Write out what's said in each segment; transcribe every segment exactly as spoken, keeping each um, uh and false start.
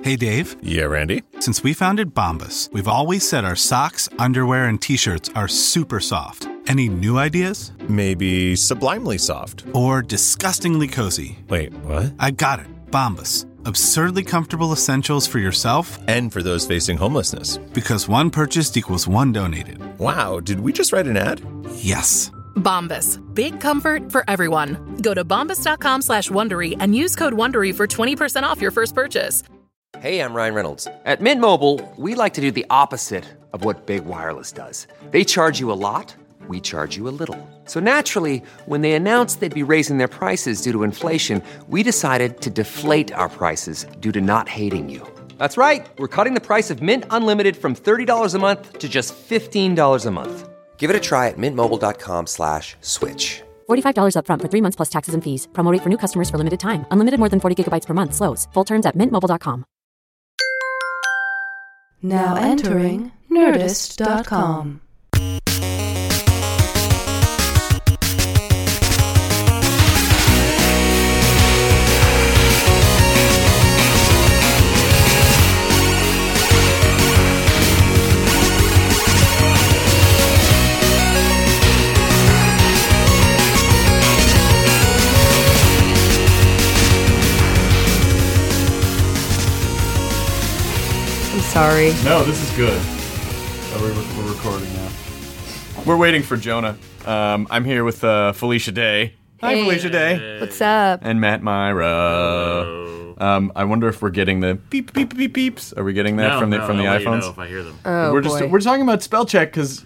Hey, Dave. Yeah, Randy? Since we founded Bombas, we've always said our socks, underwear, and T-shirts are super soft. Any new ideas? Maybe sublimely soft. Or disgustingly cozy. Wait, what? I got it. Bombas. Absurdly comfortable essentials for yourself and for those facing homelessness. Because one purchased equals one donated. Wow, did we just write an ad? Yes. Bombas. Big comfort for everyone. Go to bombas.com slash Wondery and use code Wondery for twenty percent off your first purchase. Hey, I'm Ryan Reynolds. At Mint Mobile, we like to do the opposite of what Big Wireless does. They charge you a lot, we charge you a little. So naturally, when they announced they'd be raising their prices due to inflation, we decided to deflate our prices due to not hating you. That's right. We're cutting the price of Mint Unlimited from thirty dollars a month to just fifteen dollars a month. Give it a try at mintmobile.com slash switch. forty-five dollars up front for three months plus taxes and fees. Promo rate for new customers for limited time. Unlimited more than forty gigabytes per month. Slows full terms at mint mobile dot com. Now entering nerdist dot com. Sorry. No, this is good. Oh, we're, we're recording now. We're waiting for Jonah. Um, I'm here with uh, Felicia Day. Hi, Hey. Felicia Day. What's up? And Matt Myra. Um, I wonder if we're getting the beep beep beep beeps. Are we getting that no, from the no, from the I'll let iPhones? you know if I hear them. Oh, we're just boy. we're talking about spell check because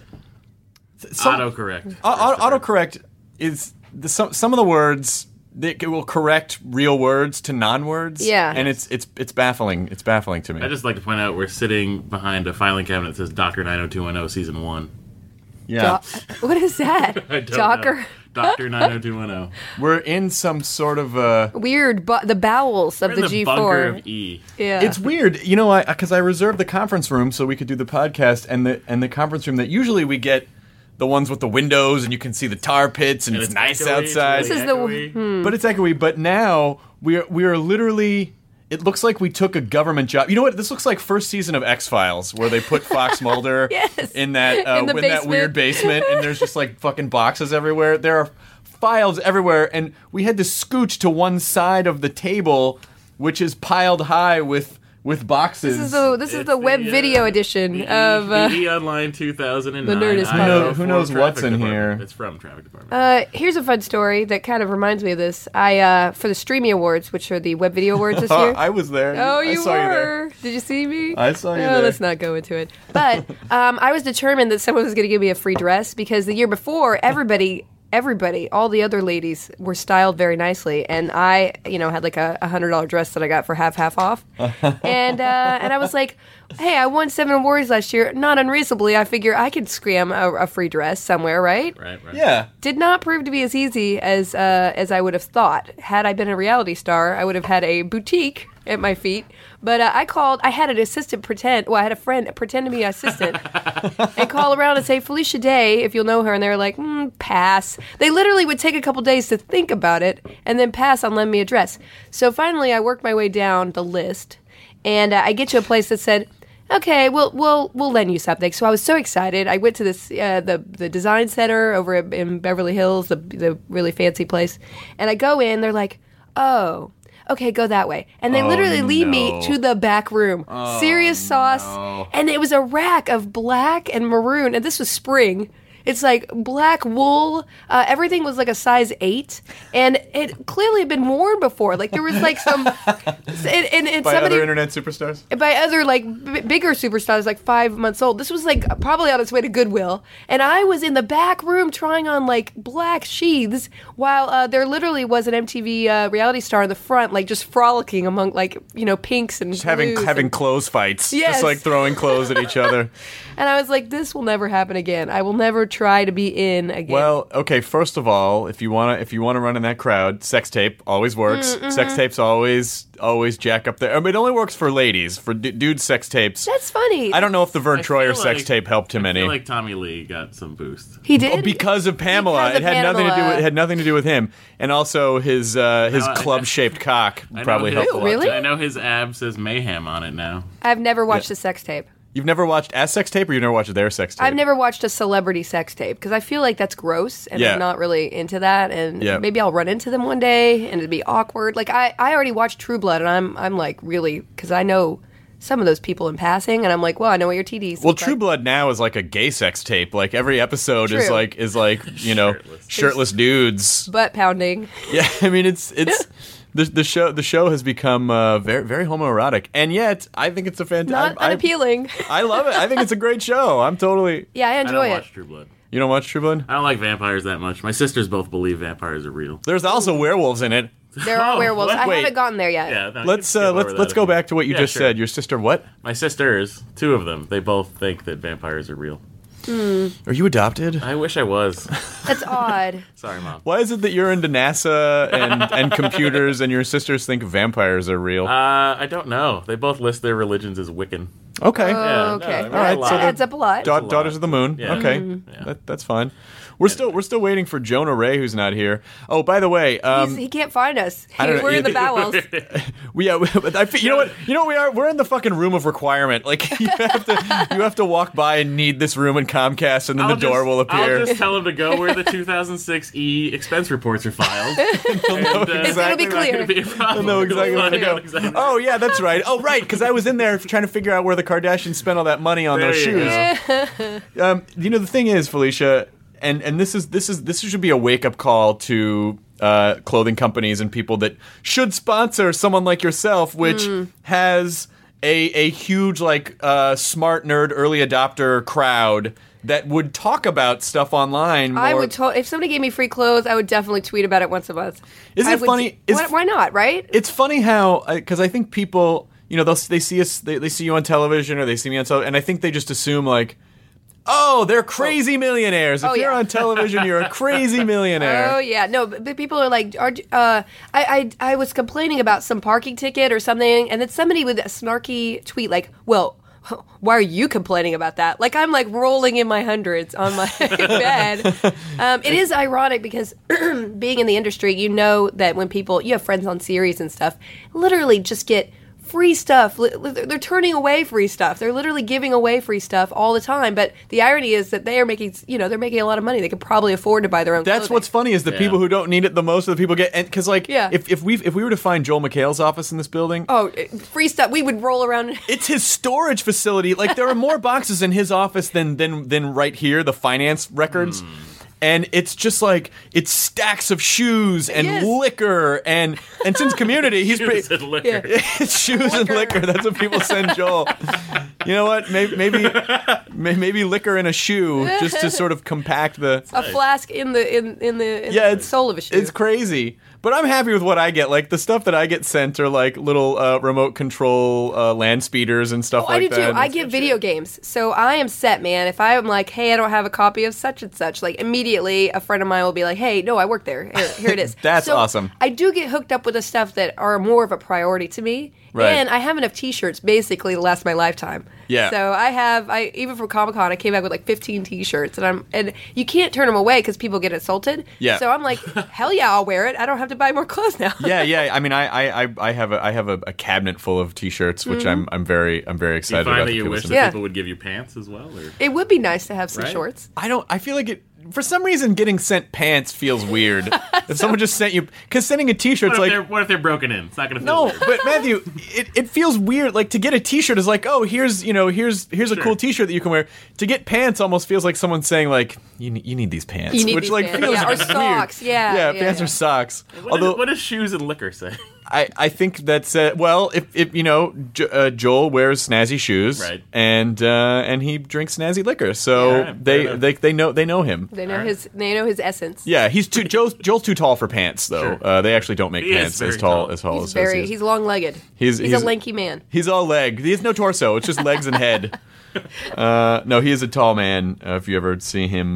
Autocorrect. Auto, autocorrect is the, some some of the words. It will correct real words to non-words. Yeah. And it's it's it's baffling. It's baffling to me. I just like to point out we're sitting behind a filing cabinet that says Doctor nine oh two one oh Season one. Yeah. Do- what is that? I don't Docker? know. Doctor nine oh two one oh. We're in some sort of uh Weird, but the bowels of We're in the the G bunker four. of E. Yeah. It's weird, you know, I because I reserved the conference room so we could do the podcast, and the and the conference room that usually we get the ones with the windows and you can see the tar pits and, And it's, it's nice echoey, outside. it's This is really the- echoey. hmm. But it's echoey. But now we are we are literally. It looks like we took a government job. You know what? This looks like first season of X-Files, where they put Fox Mulder Yes. in that uh, In the in that basement. weird basement, and there's just like fucking boxes everywhere. There are files everywhere, and we had to scooch to one side of the table, which is piled high with with boxes. This is the this is It's the web uh, video edition B E of. Uh, B E Online two thousand nine. the Nerdist I Who know- know who for knows Traffic what's in Department. here? It's from Traffic Department. Uh, here's a fun story that kind of reminds me of this. I uh, for the Streamy Awards, which are the web video awards this year. I was there. Oh, I you saw were. you there. Did you see me? I saw you oh, there. Let's not go into it. But um, I was determined that someone was going to give me a free dress because the year before, everybody, everybody, all the other ladies were styled very nicely, and I, you know, had like a, a hundred dollar dress that I got for half half off, and uh, and I was like, hey, I won seven awards last year. Not unreasonably, I figure I could scram a, a free dress somewhere, right? Right, right. Yeah. Did not prove to be as easy as uh, as I would have thought. Had I been a reality star, I would have had a boutique at my feet. But uh, I called. I had an assistant pretend. Well, I had a friend pretend to be an assistant and call around and say Felicia Day, if you'll know her. And they were like, mm, pass. They literally would take a couple days to think about it and then pass on lending me a dress. So finally, I worked my way down the list, and uh, I get to a place that said, okay, we'll we'll we'll lend you something. So I was so excited. I went to this uh, the the design center over in Beverly Hills, the the really fancy place, and I go in. They're like, oh, okay, go that way, and they Oh, literally lead me no. to the back room. Oh, Serious sauce, no. and it was a rack of black and maroon, and this was spring. It's like black wool. Uh, everything was like a size eight, and it clearly had been worn before. Like there was like some, and, and, and By somebody other internet superstars? by other like b- bigger superstars, like five months old. This was like probably on its way to Goodwill, and I was in the back room trying on like black sheaths while uh, there literally was an M T V uh, reality star in the front, like just frolicking among like you know pinks and Just having blues having and, clothes fights. Yes. Just like throwing clothes at each other. and I was like, this will never happen again. I will never try to be in again. Well, okay. First of all, if you wanna if you wanna run in that crowd, sex tape always works. Mm-hmm. Sex tapes always always jack up there. I mean, it only works for ladies. For d- dudes, sex tapes. That's funny. I don't know if the Vern I Troyer feel sex like- tape helped him I any. feel like Tommy Lee got some boost. He did Oh, because of Pamela. Because it had of nothing to do Pamela. with it had nothing to do with him, and also his uh, his No, I- club shaped cock I know probably his- helped a lot. Really? I know his ab says mayhem on it now. I've never watched a sex tape. You've never watched a sex tape, or you've never watched their sex tape? I've never watched a celebrity sex tape because I feel like that's gross and Yeah. I'm not really into that. And Yeah. maybe I'll run into them one day and it'd be awkward. Like I, I already watched True Blood and I'm, I'm like really because I know some of those people in passing and I'm like, well, I know what your T Ds. Well, look True like. Blood now is like a gay sex tape. Like every episode is True. like is like you know Shirtless. shirtless dudes. butt pounding. Yeah, I mean it's it's the the show the show has become uh, very very homoerotic, and yet I think it's a Not fantastic. I, unappealing. I love it. I think it's a great show. I'm totally. Yeah, I I enjoy don't it. watch True Blood. You don't watch True Blood? I don't like vampires that much. My sisters both believe vampires are real. There's also werewolves in it. There are Oh, werewolves. what? I Wait. haven't gotten there yet. Yeah, no, you Let's can uh, skip let's over let's that go if you- back to what you Yeah, just sure. said. Your sister what? My sisters, two of them, they both think that vampires are real. Are you adopted? I wish I was. That's odd. Sorry, Mom. Why is it that you're into NASA and, and computers and your sisters think vampires are real? Uh, I don't know. They both list their religions as Wiccan. okay. Yeah, okay. no, All they're right, a so lot. that adds up a lot. Da- a lot. Daughters of the Moon. Yeah. Okay, Yeah. that, that's fine. We're still we're still waiting for Jonah Ray, who's not here. Oh, by the way, um, He's, he can't find us. I don't know. We're in the bowels. we yeah, we, I fe- you know what you know what we are we're in the fucking room of requirement. Like you have to you have to walk by and need this room in Comcast, and then I'll the door just- will appear. I'll just tell them to go where the two thousand six E expense reports are filed. and, uh, It's gonna be not gonna clear. be a problem. I know exactly We'll where to find go. out exactly- Oh yeah, that's right. Oh right, because I was in there trying to figure out where the Kardashians spent all that money on There those you shoes. Um, you know the thing is, Felicia, and and this is this is this should be a wake up call to uh, clothing companies and people that should sponsor someone like yourself, which Mm. has a a huge like uh, smart nerd early adopter crowd that would talk about stuff online. More. I would to- if somebody gave me free clothes, I would definitely tweet about it once a month. Isn't I it would- funny? Is- why, why not? Right? It's funny how because I think people, you know, they'll, they see us, they, they see you on television or they see me on television, and I think they just assume like, oh, they're crazy millionaires. If Oh, you're yeah. on television, you're a crazy millionaire. Oh yeah, no, but, but people are like, are, uh, I, I I was complaining about some parking ticket or something, and then somebody with a snarky tweet like, well, why are you complaining about that? Like I'm like rolling in my hundreds on my bed. Um, it is ironic because being in the industry, you know that when people, you have friends on series and stuff, literally just get free stuff. Li- li- They're turning away free stuff. They're literally giving away free stuff all the time. But the irony is that they are making, you know, they're making a lot of money. They could probably afford to buy their own That's clothing. what's funny is the Yeah. people who don't need it the most are the people get because like Yeah. if if we if we were to find Joel McHale's office in this building, Oh, it- free stuff. We would roll around. it's his storage facility. Like there are more boxes in his office than than than right here, the finance records. And it's just like it's stacks of shoes and Yes. liquor and and since Community, he's pretty Shoes and liquor. it's shoes and liquor. That's what people send Joel. You know what? Maybe maybe may- maybe liquor in a shoe just to sort of compact the. A flask in the in in the in Yeah, the it's sole of a shoe. It's crazy. But I'm happy with what I get. Like the stuff that I get sent are like little uh, remote control uh, land speeders and stuff Oh, like I do that. too. I get video games, so I am set, man. If I'm like, hey, I don't have a copy of such and such, like immediately a friend of mine will be like, hey, no, I work there. Here, here it is. That's So awesome. I do get hooked up with the stuff that are more of a priority to me, Right. and I have enough T-shirts basically to last my lifetime. Yeah. So I have, I even from Comic Con, I came back with like fifteen T-shirts, and I'm and you can't turn them away because people get insulted. Yeah. So I'm like, hell yeah, I'll wear it. I don't have to buy more clothes now. yeah, yeah. I mean, I, I, I- I have a, I have a, a cabinet full of T-shirts, which I'm, I'm very, I'm very Do you excited find about. that the you people wish send. that Yeah. people would give you pants as well? Or? It would be nice to have some Right? shorts. I don't. I feel like it. For some reason, getting sent pants feels weird. If someone just sent you, because sending a T-shirt's What if, like. they're, what if they're broken in? It's not going to feel No, weird. but Matthew, it, it feels weird. Like to get a T-shirt is like, oh, here's you know, here's here's a Sure. cool T-shirt that you can wear. To get pants almost feels like someone saying like, you ne- you need these pants, You need which these like pants. feels Yeah, or weird. socks. Yeah, yeah, yeah, pants yeah. or socks. What, Although is, what does shoes and liquor say? I, I think that's uh, well, if, if you know, jo- uh, Joel wears snazzy shoes, Right. and uh, and he drinks snazzy liquor, so Yeah, fair they, enough. they they know they know him. They know Alright. his. They know his essence. Yeah, he's too Joel's, Joel's too tall for pants though. Sure. Uh, they actually don't make He is pants as very tall, tall. as tall He's as very. he is. He's long-legged. He's- He's, he's- a lanky man. He's all leg. He has no torso. It's just legs and head. Uh, no, he is a tall man. Uh, if you ever see him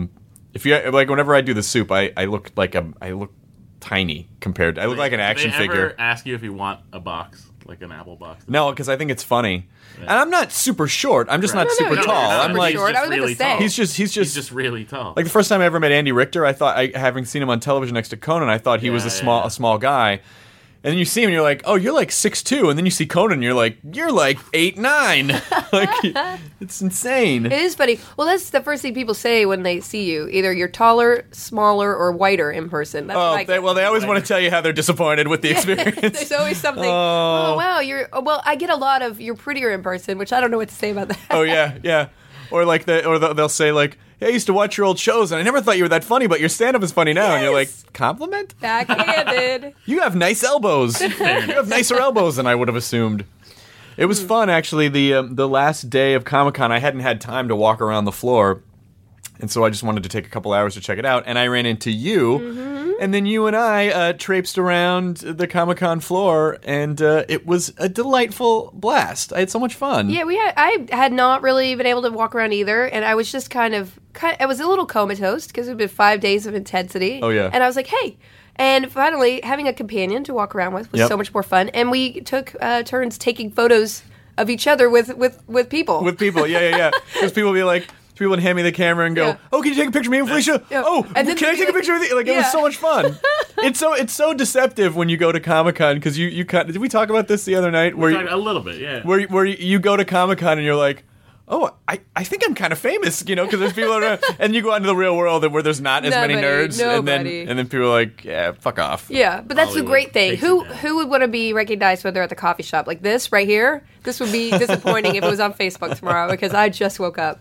If you like, whenever I do the soup, I, I look like a I look tiny compared. to... I look like an action Do they figure. ever ask you if you want a box, like an apple box? No, because I think it's funny, yeah. and I'm not super short. I'm just right. not no, super no, tall. not I'm super like short. I was really going to say tall. he's just he's just he's just really tall. Like the first time I ever met Andy Richter, I thought I having seen him on television next to Conan, I thought he yeah, was a yeah, small yeah. a small guy. And then you see him, and you're like, oh, you're like six two. And then you see Conan, and you're like, you're like eight nine. Like, it's insane. It is funny. Well, that's the first thing people say when they see you. Either you're taller, smaller, or whiter in person. That's what Oh, I they, get. well, they always want to tell you how they're disappointed with the experience. There's always something. Oh. Oh. wow, you're. oh, Well, I get a lot of you're prettier in person, which I don't know what to say about that. Oh yeah, yeah. Or like the, or the, they'll say like, hey, I used to watch your old shows, and I never thought you were that funny, but your stand-up is funny now. Yes. And you're like, compliment? Backhanded. You have nice elbows. You have nicer elbows than I would have assumed. It was fun, actually. The um, the last day of Comic-Con, I hadn't had time to walk around the floor, and so I just wanted to take a couple hours to check it out. And I ran into you, Mm-hmm. and then you and I uh, traipsed around the Comic-Con floor, and uh, it was a delightful blast. I had so much fun. Yeah, we had, I had not really been able to walk around either, and I was just kind of, kind I was a little comatose because it had been five days of intensity. Oh, yeah. And I was like, hey. And finally, having a companion to walk around with was Yep. so much more fun. And we took uh, turns taking photos of each other with, with, with people. With people, yeah, yeah, yeah. Because people be like, people would hand me the camera and go, Yeah. "Oh, can you take a picture of me and Felicia? Yeah. Oh, And then can I they'd take be a picture like- with you?" Like it was Yeah. so much fun. It's so it's so deceptive when you go to Comic Con because you you kind did we talk about this the other night where Talk- you, a little bit, yeah. where where you go to Comic Con and you're like, "Oh, I, I think I'm kind of famous," you know, because there's people around, and you go out into the real world where there's not as many Nobody, nerds, and then nobody. and then people are like, "Yeah, fuck off." Yeah, but that's Hollywood the great thing. takes Who it down. who would want to be recognized when they're at the coffee shop? Like this right here? This would be disappointing if it was on Facebook tomorrow because I just woke up.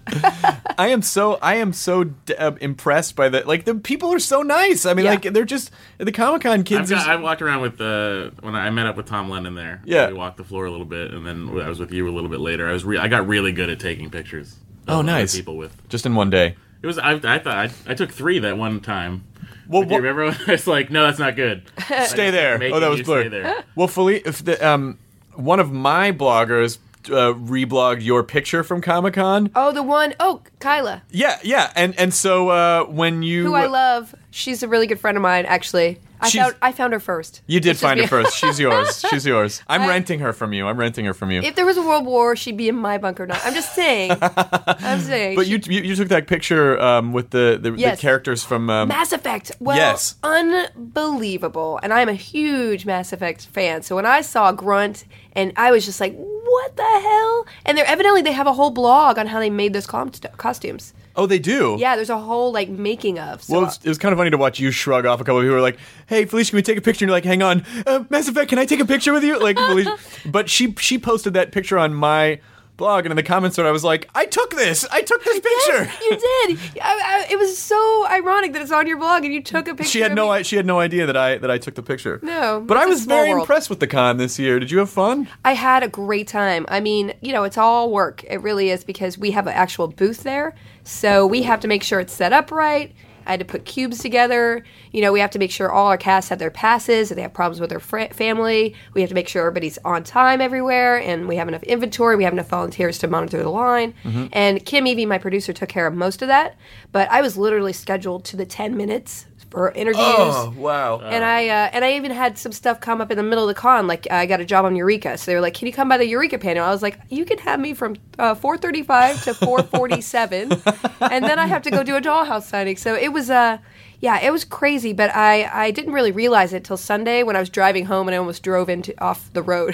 I am so I am so d- uh, impressed by the like the people are so nice. I mean, Yeah. like they're just the Comic Con I've kids. got, are, I walked around with uh, when I met up with Tom Lennon there. Yeah. we walked the floor a little bit, and then I was with you a little bit later. I was re- I got really good at taking pictures. of Oh, other nice. People with just in one day. it was I, I thought I, I took three that one time. Well, Do you wha- remember? It's like no, that's not good. Stay there. Making Oh, that was you blurred. stay there. Well, Felicia, if the um, one of my bloggers uh, reblogged your picture from Comic Con. Oh, the one, oh, Kyla, Yeah, yeah, and and so uh, when you who I love. She's a really good friend of mine, actually. I She's- found I found her first. you did Let's just find be- her first. She's yours. She's yours. I'm I- renting her from you. I'm renting her from you. If there was a world war, she'd be in my bunker. Not. I'm just saying. I'm saying. But you, you you took that picture um, with the the, Yes. the characters from um, Mass Effect. Well, Yes. unbelievable. And I'm a huge Mass Effect fan. So when I saw Grunt, and I was just like, what the hell? And they're evidently they have a whole blog on how they made those com- costumes. Oh, they do. Yeah, there's a whole like making of. So Well, it's, it was kind of funny to watch you shrug off a couple of people who were like, "Hey, Felicia, can we take a picture?" And you're like, "Hang on, uh, Mass Effect, can I take a picture with you?" Like, Felicia. But she she posted that picture on my blog, and in the comments, I was like, "I took this. I took this picture." Yes, you did. I, I, it was so ironic that it's on your blog and you took a picture. She had of no me. I, she had no idea that I that I took the picture. No, but it's I a was small very world. impressed with the con this year. Did you have fun? I had a great time. I mean, you know, it's all work. It really is because we have an actual booth there. So we have to make sure it's set up right. I had to put cubes together. You know, we have to make sure all our cast have their passes. If they have problems with their fr- family, we have to make sure everybody's on time everywhere. And we have enough inventory. We have enough volunteers to monitor the line. Mm-hmm. And Kim Evie, my producer, took care of most of that. But I was literally scheduled to the ten minutes for interviews. Oh, wow. And I uh, and I even had some stuff come up in the middle of the con. Like I got a job on Eureka, so they were like, "Can you come by the Eureka panel?" I was like, "You can have me from uh, four thirty-five to four forty-seven, and then I have to go do a Dollhouse signing." So it was uh, yeah, it was crazy. But I, I didn't really realize it till Sunday when I was driving home and I almost drove into off the road.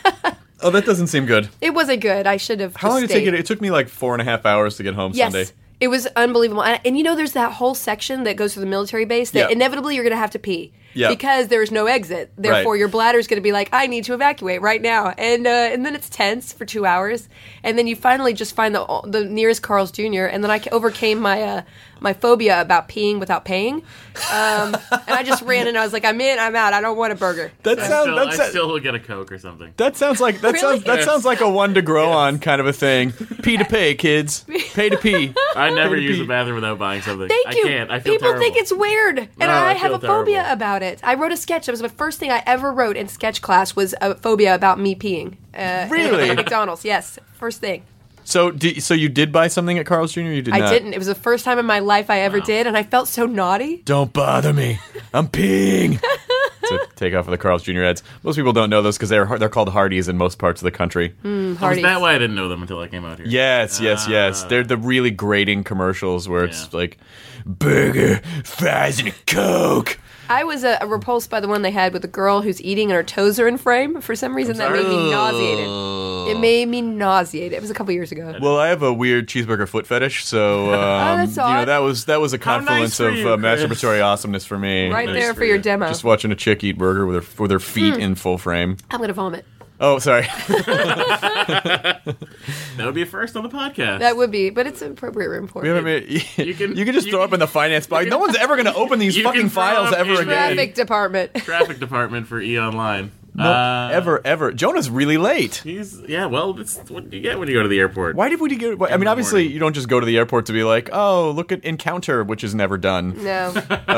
Oh, that doesn't seem good. It wasn't good. I should have. How just long did it stayed. take you? It took me like four and a half hours to get home Yes. Sunday. It was unbelievable. And, and you know, there's that whole section that goes to the military base that Yeah. inevitably you're going to have to pee. Yeah. Because there's no exit. Therefore, Right. your bladder's going to be like, I need to evacuate right now. And uh, and then it's tense for two hours. And then you finally just find the the nearest Carl's Junior And then I overcame my uh, my phobia about peeing without paying. Um, and I just ran and I was like, I'm in, I'm out. I don't want a burger. That I sounds. still, That's I still will get a Coke or something. That sounds like that Really? sounds that Yes. sounds like a one to grow on kind of a thing. P to pay, kids. Pay to pee. I never Pay to use pee. the bathroom without buying something. Thank I you. can't. I feel People terrible. think it's weird, and No, I, I have a feel phobia terrible. about it. I wrote a sketch. It was the first thing I ever wrote in sketch class was a phobia about me peeing. Uh, Really? At McDonald's, yes, first thing. So, di- so you did buy something at Carl's Junior? You did I not? didn't. It was the first time in my life I ever did, and I felt so naughty. Don't bother me. I'm peeing. So take off of the Carl's Junior ads. Most people don't know those because they're they're called Hardee's in most parts of the country. Mm, Oh, is Hardee's. that why I didn't know them until I came out here? Yes, yes, yes. They're the really grating commercials where it's Yeah. like burger, fries, and a Coke. I was uh, repulsed by the one they had with the girl who's eating and her toes are in frame. For some reason, that made me nauseated. It made me nauseated. It was a couple years ago. Well, I have a weird cheeseburger foot fetish, so um, that's you know odd. that was that was a How confluence nice for of you, uh, Chris. masturbatory awesomeness for me. Right Nice there for for your you. demo. Just watching a chick eat burger with her with her feet Hmm. in full frame. I'm gonna vomit. Oh, sorry. That would be a first on the podcast. That would be, but it's an appropriate room for We haven't it. made, you, You can, can- you can just you throw can- up in the finance box. No one's ever going to open these You fucking can throw files up ever in again. Traffic department. Traffic department for E Online. No, Uh, ever, ever. Jonah's really late. He's yeah. Well, it's what you get when you go to the airport. Why did we get? I mean, the obviously, morning. you don't just go to the airport to be like, "Oh, look at Encounter," which is never done. No.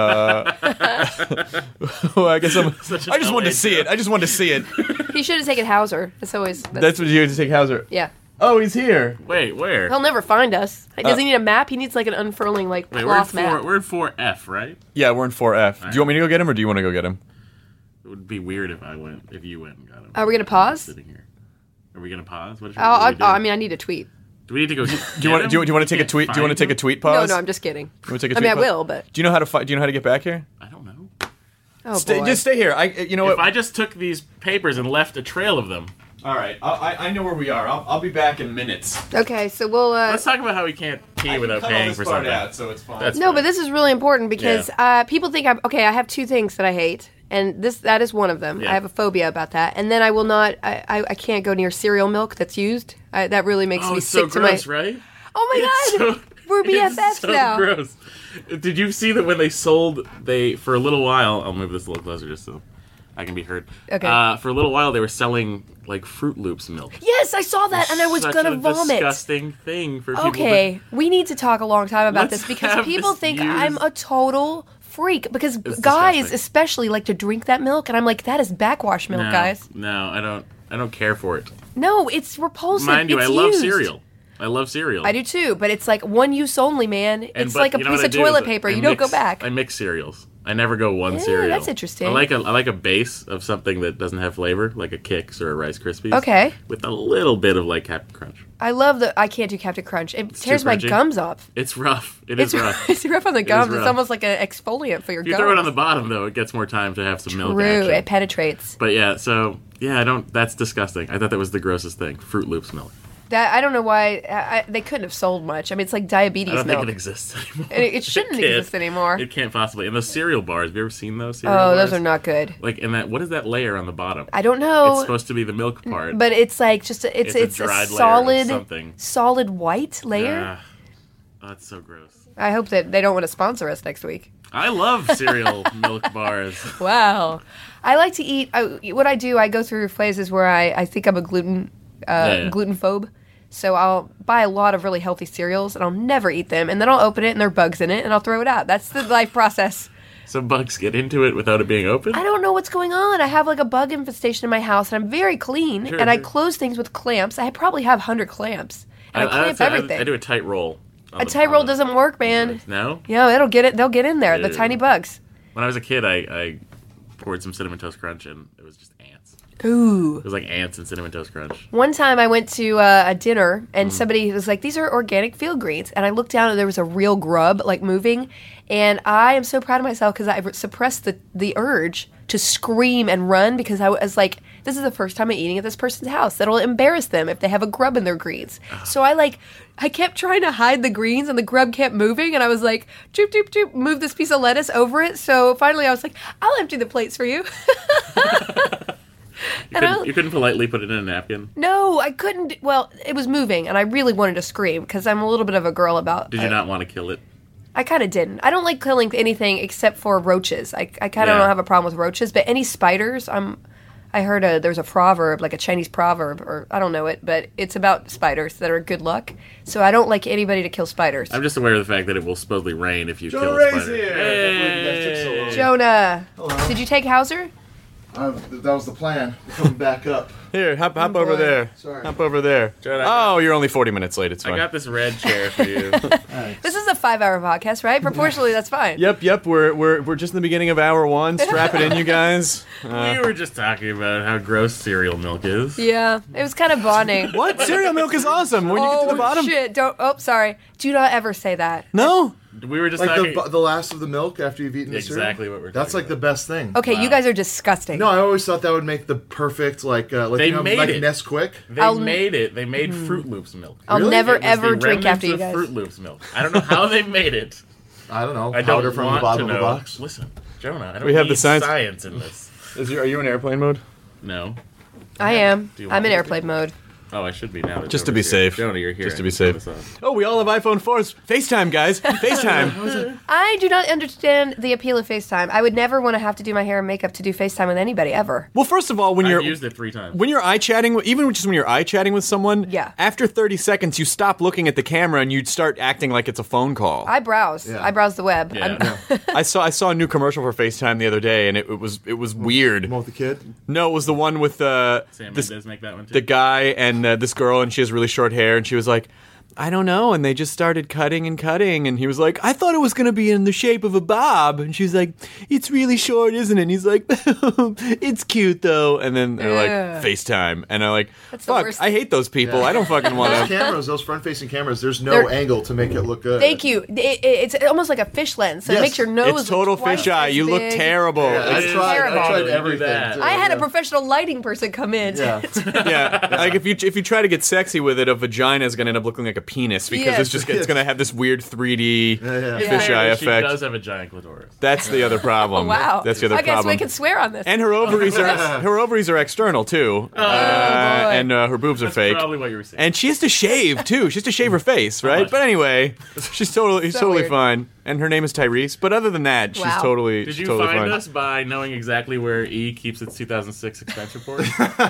Well, I guess I'm. Such an I just wanted L A to see joke. it. I just wanted to see it. He should have taken Hauser. That's always. That's, That's what you had to take Hauser. yeah. Oh, he's here. Wait, where? He'll never find us. Does Uh, he need a map? He needs like an unfurling like Wait, we're in cloth map. four. We're in four F, right? Yeah, we're in four F. Do you want me to go get him, or do you want to go get him? It would be weird if I went. If you went and got him. Are we gonna pause? Sitting here. Are we gonna pause? What is Oh, I, what do we oh, do? I mean, I need a tweet. do we need to go? Do you want? Do you, do you want to take a tweet? Do you want to take a tweet pause? No, no, I'm just kidding. You want to take a I tweet mean, I pause? will, but Do you know how to? Fi- do you know how to get back here? I don't know. oh Stay, boy. just stay here. I. You know If what? I just took these papers and left a trail of them. All right. I, I know where we are. I'll, I'll be back in minutes. Okay, so we'll. Uh, Let's talk about how we can't pee without paying for something. so it's fine. That's no, fine. but this is really important because Yeah. uh, people think I'm okay. I have two things that I hate, and this that is one of them. Yeah. I have a phobia about that, and then I will not. I, I, I can't go near cereal milk that's used. I, that really makes Oh, me it's sick so to gross, my. right? Oh my It's god, so- we're B F it's Fs so now. gross. Did you see that when they sold they for a little while? I'll move this a little closer just so I can be heard. Okay. Uh, for a little while, they were selling like Fruit Loops milk. Yes, I saw that, and I was Such gonna a vomit. Disgusting thing for people. Okay, we need to talk a long time about Let's this because have people this think used. I'm a total freak because It's guys disgusting. especially like to drink that milk, and I'm like, that is backwash To, milk, no, guys. No, I don't. I don't care for it. No, it's repulsive. Mind you, It's I love used. cereal. I love cereal. I do too, but it's like one use only, man. And- it's but like a you know piece what I of do is toilet I paper. You don't mix- go back. I mix cereals. I never go one Yeah, cereal. that's interesting. I like a I like a base of something that doesn't have flavor, like a Kix or a Rice Krispies. Okay. With a little bit of like Captain Crunch. I love the. I can't do Captain Crunch. It too tears my crunchy. gums off. It's rough. It It's is rough. it's rough on the is gums. It's rough. almost like an exfoliant for your If you gums. throw it on the bottom though, it gets more time to have some milk. True, action. it penetrates. But yeah, so yeah, I don't. That's disgusting. I thought that was the grossest thing. Fruit Loops milk. That I don't know why I, I, they couldn't have sold much. I mean, it's like diabetes I don't milk. think it exists anymore. It- it shouldn't can't. exist anymore. It can't possibly. And those cereal bars. Have you ever seen those? Cereal Oh, bars? those are not good. Like, and that. What is that layer on the bottom? I don't know. It's supposed to be the milk part. But it's like just a, it's It's it's, a a, dried layer of solid something. solid white layer. Ah, oh, that's so gross. I hope that they don't want to sponsor us next week. I love cereal milk bars. Wow, I like to eat. I, what I do, I go through phases where I, I think I'm a gluten uh, Yeah, yeah. gluten phobe. So I'll buy a lot of really healthy cereals and I'll never eat them, and then I'll open it and there are bugs in it and I'll throw it out. That's the life process. Some bugs get into it without it being open. I don't know what's going on. I have like a bug infestation in my house, and I'm very clean, Sure, and I sure. close things with clamps. I probably have one hundred clamps, and I, I, clamp I, everything. I, I do a tight roll. on a the- tight on roll the- doesn't work, man. No. Yeah, it'll get it. They'll get in there. The Ew. tiny bugs. When I was a kid, I, I poured some Cinnamon Toast Crunch and it was just ants. Ooh. It was like ants and Cinnamon Toast Crunch. One time I went to uh, a dinner Mm. and somebody was like, these are organic field greens. And I looked down and there was a real grub like moving. And I am so proud of myself because I suppressed the, the urge to scream and run because I was like, this is the first time I'm eating at this person's house. That'll embarrass them if they have a grub in their greens. So I like, I kept trying to hide the greens and the grub kept moving. And I was like, choop, choop, choop, move this piece of lettuce over it. So finally I was like, I'll empty the plates for you. You And I- couldn't, you couldn't politely put it in a napkin. No, I couldn't. Well, it was moving, and I really wanted to scream because I'm a little bit of a girl about. Did you I, not want to kill it? I kind of didn't. I don't like killing anything except for roaches. I, I kind of Yeah. don't have a problem with roaches, but any spiders, I'm. I heard a there's a proverb, like a Chinese proverb, or I don't know it, but it's about spiders that are good luck. So I don't like anybody to kill spiders. I'm just aware of the fact that it will supposedly rain if you Joe kill a Ray's spider. here. Hey! Jonah, did you take Hauser? Uh, that was the plan. We're coming back up. Here, hop, hop over there. Sorry. Hop over there. John, I got- Oh, you're only forty minutes late. It's I fine. got this red chair for you. This is a five-hour podcast, right? Proportionally, that's fine. Yep, yep. We're we're we're just in the beginning of hour one. Strap it in, you guys. Uh, we were just talking about how gross cereal milk is. Yeah, it was kind of bonding. what? Cereal milk is awesome. When you get to the Oh bottom. shit! Don't. Oh, sorry. Do not ever say that. No. We were just Like talking. the, the last of the milk after you've eaten the cereal? Exactly what we're That's talking like the best thing. Okay, you guys are disgusting. No, I always thought that would make the perfect, like, uh, like, They you know, made like it. Nesquik. They I'll- made it. They made Fruit Loops milk. I'll Really? never It was ever the drink after you remnants guys. of Fruit Loops milk. I don't know how they made it. I don't know. I powder don't from want the bottom to of know. the box. Listen, Jonah, I don't We have need the science- science in this. Is you, are you in airplane mode? No. I am. Do you I'm want in me to? airplane mode. Oh, I should be now. that Just to Jonah's be here. safe. Jonah, you're here. Just to I be can turn safe. this on. Oh, we all have iPhone fours. FaceTime, guys. FaceTime. I do not understand the appeal of FaceTime. I would never want to have to do my hair and makeup to do FaceTime with anybody ever. Well, first of all, when I've you're used it three times. when you're eye chatting, with- even just when you're eye chatting with someone, Yeah. after thirty seconds, you stop looking at the camera and you start acting like it's a phone call. I browse. Yeah. I browse the web. Yeah. I'm- I saw I saw a new commercial for FaceTime the other day, and it, it was it was weird. The one with the kid? No, it was the one with uh, Sam this, Mendes make that one too. the guy and uh, this girl, and she has really short hair, and she was like, I don't know, and they just started cutting and cutting, and he was like, I thought it was gonna be in the shape of a bob, and she's like, it's really short, isn't it? And he's like, it's cute though, and then they're like, Ugh. FaceTime, and I'm like, That's the fuck, worst. I hate those people. Yeah. I don't fucking want Those to. cameras, those front-facing cameras, there's no They're- angle to make it look good. Thank you. It, it, it's almost like a fish lens, so it Yes. makes your nose It's total look twice fisheye. as You look big. terrible. Yeah, I It's- tried, terrible. I tried You do everything. that. too, I had yeah. a professional lighting person come in. Yeah. yeah, like if you if you try to get sexy with it, a vagina is gonna end up looking like a penis because Yes. it's just it's gonna have this weird three D Yeah, yeah. Yeah. fisheye Fairly, She effect. does have a giant clitoris. That's the other problem. Wow. That's the other I guess problem. we can swear on this. And her ovaries are her ovaries are external too, uh, boy. and uh, her boobs are That's fake. probably what you were saying. And she has to shave too. She has to shave her face, right? much? But anyway, she's totally she's So totally weird. fine. And her name is Tyrese. But other than that, she's Wow. totally Did she's you totally find fine. us by knowing exactly where E keeps its two thousand six expense report?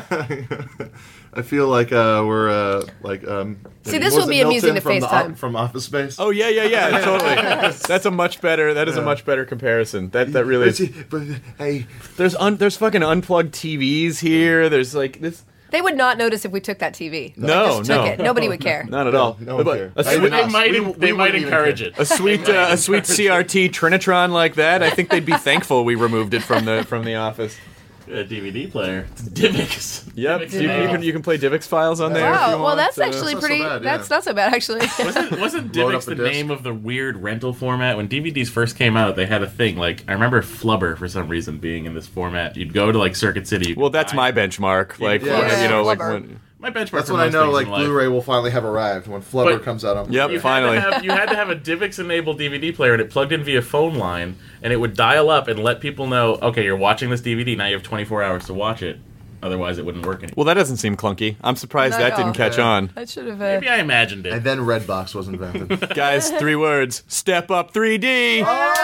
I feel like uh, we're uh, like. Um, See, this was will it be amusing Milton to from the FaceTime. op- from Office Space. Oh yeah, yeah, yeah, totally. That's a much better. That is a much better comparison. That that really is. But, hey, There's un, there's fucking unplugged T Vs here. There's like this. They would not notice if we took that T V. No, Just took no. it. Nobody would care. Not at all. no one But cared. a, Not sweet, even they us. might, We- we, we might wouldn't even encourage care. it. a sweet, uh, a sweet C R T Trinitron like that. I think they'd be thankful we removed it from the from the office. A D V D player. It's Divx. Yep, Divx you, you and can you can play DivX files on there. if you Wow. Well, want. that's Uh, actually That's not so pretty. bad, yeah. That's not so bad, actually. Wasn't, wasn't Load Divx up the a disc. name of the weird rental format? When D V Ds first came out, they had a thing. Like, I remember Flubber, for some reason, being in this format. You'd go to, like, Circuit City. you Well, could that's buy- my benchmark. Like Yeah. when, you know, like Flubber. when, My benchmark that's for when I most know things like in life. Blu-ray will finally have arrived when Flubber But- comes out on. Yep. You Finally. Had to have, you had to have a DivX-enabled D V D player, and it plugged in via phone line, and it would dial up and let people know, okay, you're watching this D V D, now you have twenty-four hours to watch it. Otherwise, it wouldn't work anymore. well, that doesn't seem clunky. I'm surprised Not that at didn't all. catch Yeah. on. I should have. Maybe Uh, I imagined it. And then Redbox was invented. Guys, three words: step up three D.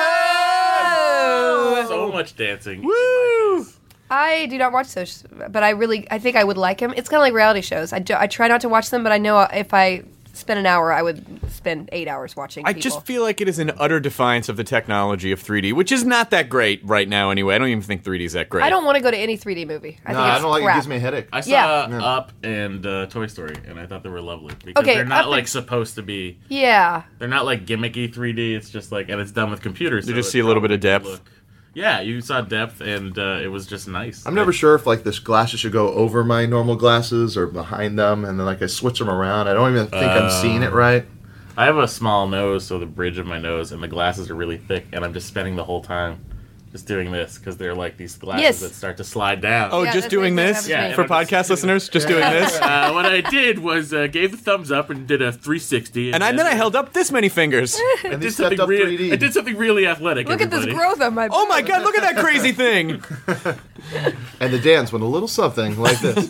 so much dancing. Woo! I do not watch those, but I really, I think I would like them. It's kind of like reality shows. I, do, I try not to watch them, but I know if I spend an hour, I would spend eight hours watching. I people. just feel like it is an utter defiance of the technology of three D, which is not that great right now anyway. I don't even think three D is that great. I don't want to go to any three D movie. I no, think it's I don't like crap. it. Gives me a headache. I saw Yeah. Up and uh, Toy Story, and I thought they were lovely. Because Okay, they're not, Up like, and- supposed to be... Yeah. They're not, like, gimmicky three D. It's just, like... And it's done with computers. You so just it see a little bit of probably depth. look- Yeah, you saw depth, and uh, it was just nice. I'm never sure if like this glasses should go over my normal glasses or behind them, and then like I switch them around. I don't even think I'm seeing it right. I have a small nose, so the bridge of my nose and the glasses are really thick, and I'm just spending the whole time just doing this because they're like these glasses Yes. that start to slide down. Oh, Yeah, just that's doing exactly this what happens for to me. podcast listeners. Just doing this, Uh, what I did was uh, gave the thumbs up and did a three sixty, and I, then I held up this many fingers. And I they did stepped something up really, three D. I did something really athletic. Look at this everybody. growth on my. Oh my God! Look at that crazy thing. And the dance went a little something like this.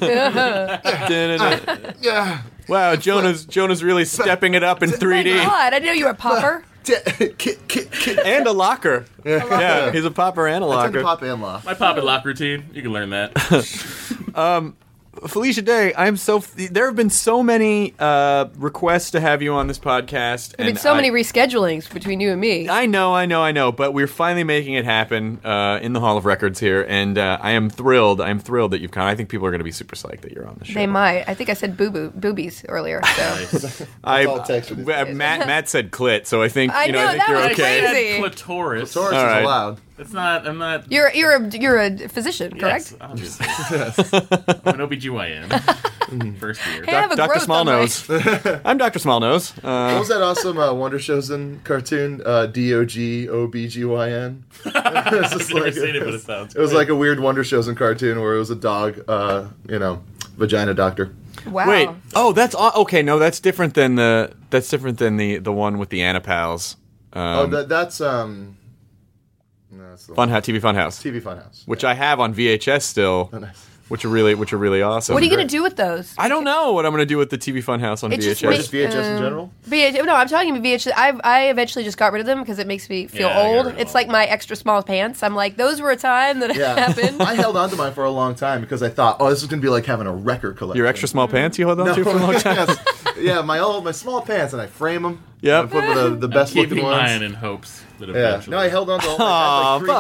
Yeah. Wow, Jonah's Jonah's really stepping it up in three D. God, I didn't know you were a popper. Kit, kit, kit. And a locker. Yeah, he's a popper and a I tend locker. to pop and lock. My pop and lock routine. You can learn that. Felicia Day, I'm so. There have been so many uh, requests to have you on this podcast. There've been so I, many reschedulings between you and me. I know, I know, I know, but we're finally making it happen uh, in the Hall of Records here, and uh, I am thrilled. I am thrilled that you've come. I think people are going to be super psyched that you're on the show. They might. I think I said boo boo boobies earlier. So. I uh, Matt Matt said clit, so I think you I know, know, I think that you're was okay. crazy. Clitoris. Clitoris All right. is allowed. It's not. I'm not. You're you're a you're a physician, correct? Yes, obviously. I'm an O B G Y N. First year. Hey, I have a Doctor growth on my- Smallnose. I'm Doctor Smallnose. Uh, What was that awesome uh, Wonder Chosen cartoon? Uh, D O G O B G Y N. I've never seen it, but it sounds It was great. like a weird Wonder Chosen cartoon where it was a dog, uh, you know, vagina doctor. Wow. Wait. Oh, that's aw- okay. No, that's different than the. That's different than the the one with the Anapals. Um, oh, that, that's um. No, that's the Funhouse, T V Funhouse, T V Funhouse, which I have on V H S still, Oh, nice. which are really, which are really awesome. What are you gonna do with those? I don't know what I'm gonna do with the T V Funhouse on It just V H S. makes- Just V H S in Um, general. V H S, no, I'm talking about V H S. I I eventually just got rid of them because it makes me feel Yeah, I got old. rid of It's them. like my extra small pants. I'm like, those were a time that Yeah, happened. I held on to mine for a long time because I thought, oh, this is gonna be like having a record collection. Your extra small pants you hold on to for a long time. Yes. Yeah, my old my small pants, and I frame them. Yep. I put the, the best Keeping looking ones. mine in hopes that Yeah. eventually. No, I held on to all. Aw, like,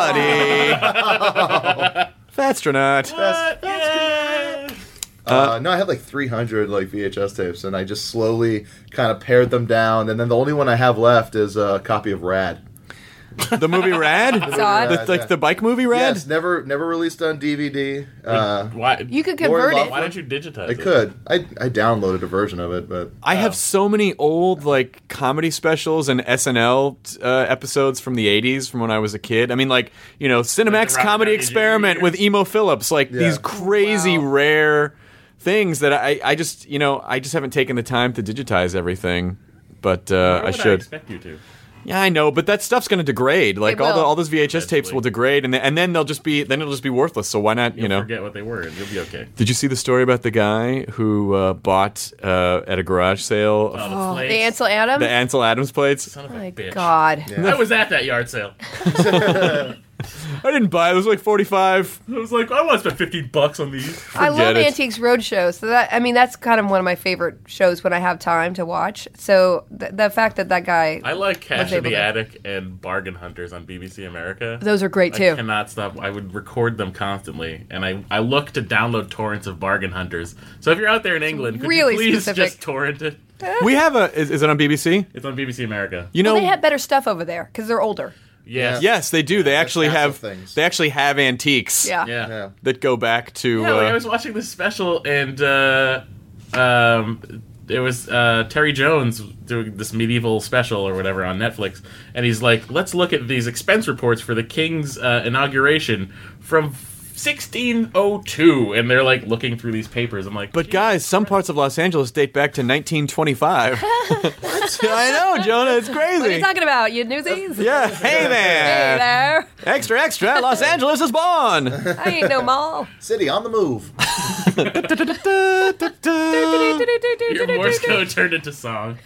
I had, like, buddy. Fastronaut. What? Yeah. Uh, no, I had like three hundred like V H S tapes, and I just slowly kind of pared them down, and then the only one I have left is a copy of Rad. The movie Rad? Saw it. The, like yeah. the bike movie Rad? Yes, never never released on D V D. Uh, Why? You could Lori convert it. Loughlin- Why don't you digitize I it? could. I I downloaded a version of it, but I have so many old like comedy specials and S N L uh, episodes from the eighties from when I was a kid. I mean, like, you know, Cinemax Like the Robert Comedy Downey Experiment Junior with Emo Phillips, like Yeah. these crazy Wow. rare things that I, I just, you know, I just haven't taken the time to digitize everything, but uh, Why I would I should. expect you to? Yeah, I know, but that stuff's going to degrade. Like It all the will. all those V H S tapes Eventually. will degrade, and then, and then they'll just be then it'll just be worthless. So why not? You'll you know, forget what they were, and you'll be okay. did you see the story about the guy who uh, bought uh, at a garage sale Oh, the, Oh, flakes. the Ansel Adams. the Ansel Adams plates? Son of Oh a my bitch. God. I was at that yard sale. I didn't buy it. It was like forty-five. I was like, I want to spend fifteen bucks on these. I love Forget it. Antiques Roadshow, so that I mean that's kind of one of my favorite shows when I have time to watch. So th- the fact that that guy, I like Cash Was in able the to- Attic and Bargain Hunters on B B C America. those are great I too. cannot stop. I would record them constantly, and I, I look to download torrents of Bargain Hunters. So if you're out there in England, could really you please specific. just torrent it? We have a. Is, is it on B B C? It's on B B C America. You Well, know, they have better stuff over there because they're older. Yes. yes, they do. They actually have. massive things. They actually have antiques. Yeah. Yeah. yeah. That go back to. Yeah, like I uh, was watching this special, and uh, um, it was uh, Terry Jones doing this medieval special or whatever on Netflix, and he's like, "Let's look at these expense reports for the king's uh, inauguration from sixteen oh two," and they're like looking through these papers. I'm like, But guys, some parts of Los Angeles date back to nineteen twenty-five. I know, Jonah. It's What are you crazy. talking about? You newsies? Yeah. Hey there. Hey there. Extra, extra. Los Angeles is born. I ain't no mall. City on the move. your Morse code turned into song.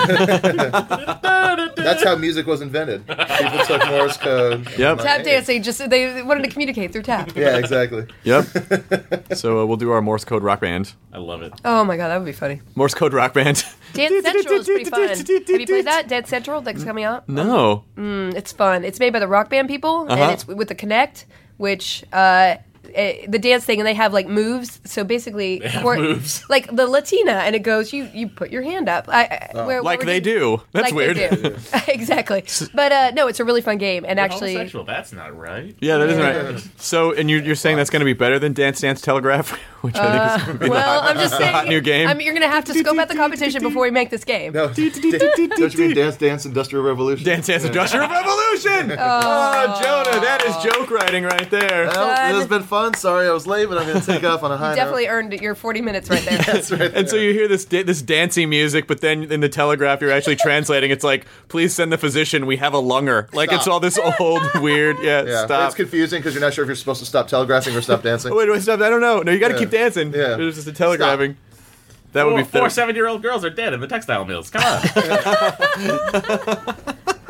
That's how music was invented. People took Morse code. Yep. Like, Tap hey. dancing. Just they wanted to communicate through tap. Yeah, exactly. Yep. So uh, we'll do our Morse code rock band. I love it. Oh my god, that would be funny. Morse code rock band. Dance Central is pretty fun. Have you played that? Dance Central that's coming out. No. Mm, it's fun. It's made by the Rock Band people, Uh-huh. and it's with the Connect, which uh, eh, the dance thing, and they have like moves. So basically, have for- moves. like the Latina, and it goes, you you put your hand up. I, I, where, what Like we're they doing- do. That's like weird. They do. Exactly. But uh, no, it's a really fun game, and You're actually, homosexual. That's not right. Yeah, that isn't right. So, and you're, you're saying that's going to be better than Dance Dance Telegraph, which I think is going to be well, I'm just saying, hot new game. I mean, you're gonna have to scope out the competition before we make this game. No, don't you mean Dance Dance Industrial Revolution? Dance Dance Industrial Revolution. Oh, Jonah, that is joke writing right there. Well, it has been fun. Sorry I was late, but I'm going to take off on a high Definitely note. earned your forty minutes right there. That's right. And so you hear this da- this dancing music, but then in the Telegraph you're actually translating. It's like, please send the physician. We have a lunger. Like it's Stop. all this old weird. Yeah, Yeah, stop. it's confusing because you're not sure if you're supposed to stop telegraphing or stop dancing. Oh, wait, wait, stop. I don't know. No, you got to Yeah. keep dancing. Yeah. There's just a telegraphing. That would Four, be four fair. seven-year-old girls are dead in the textile mills. Come on.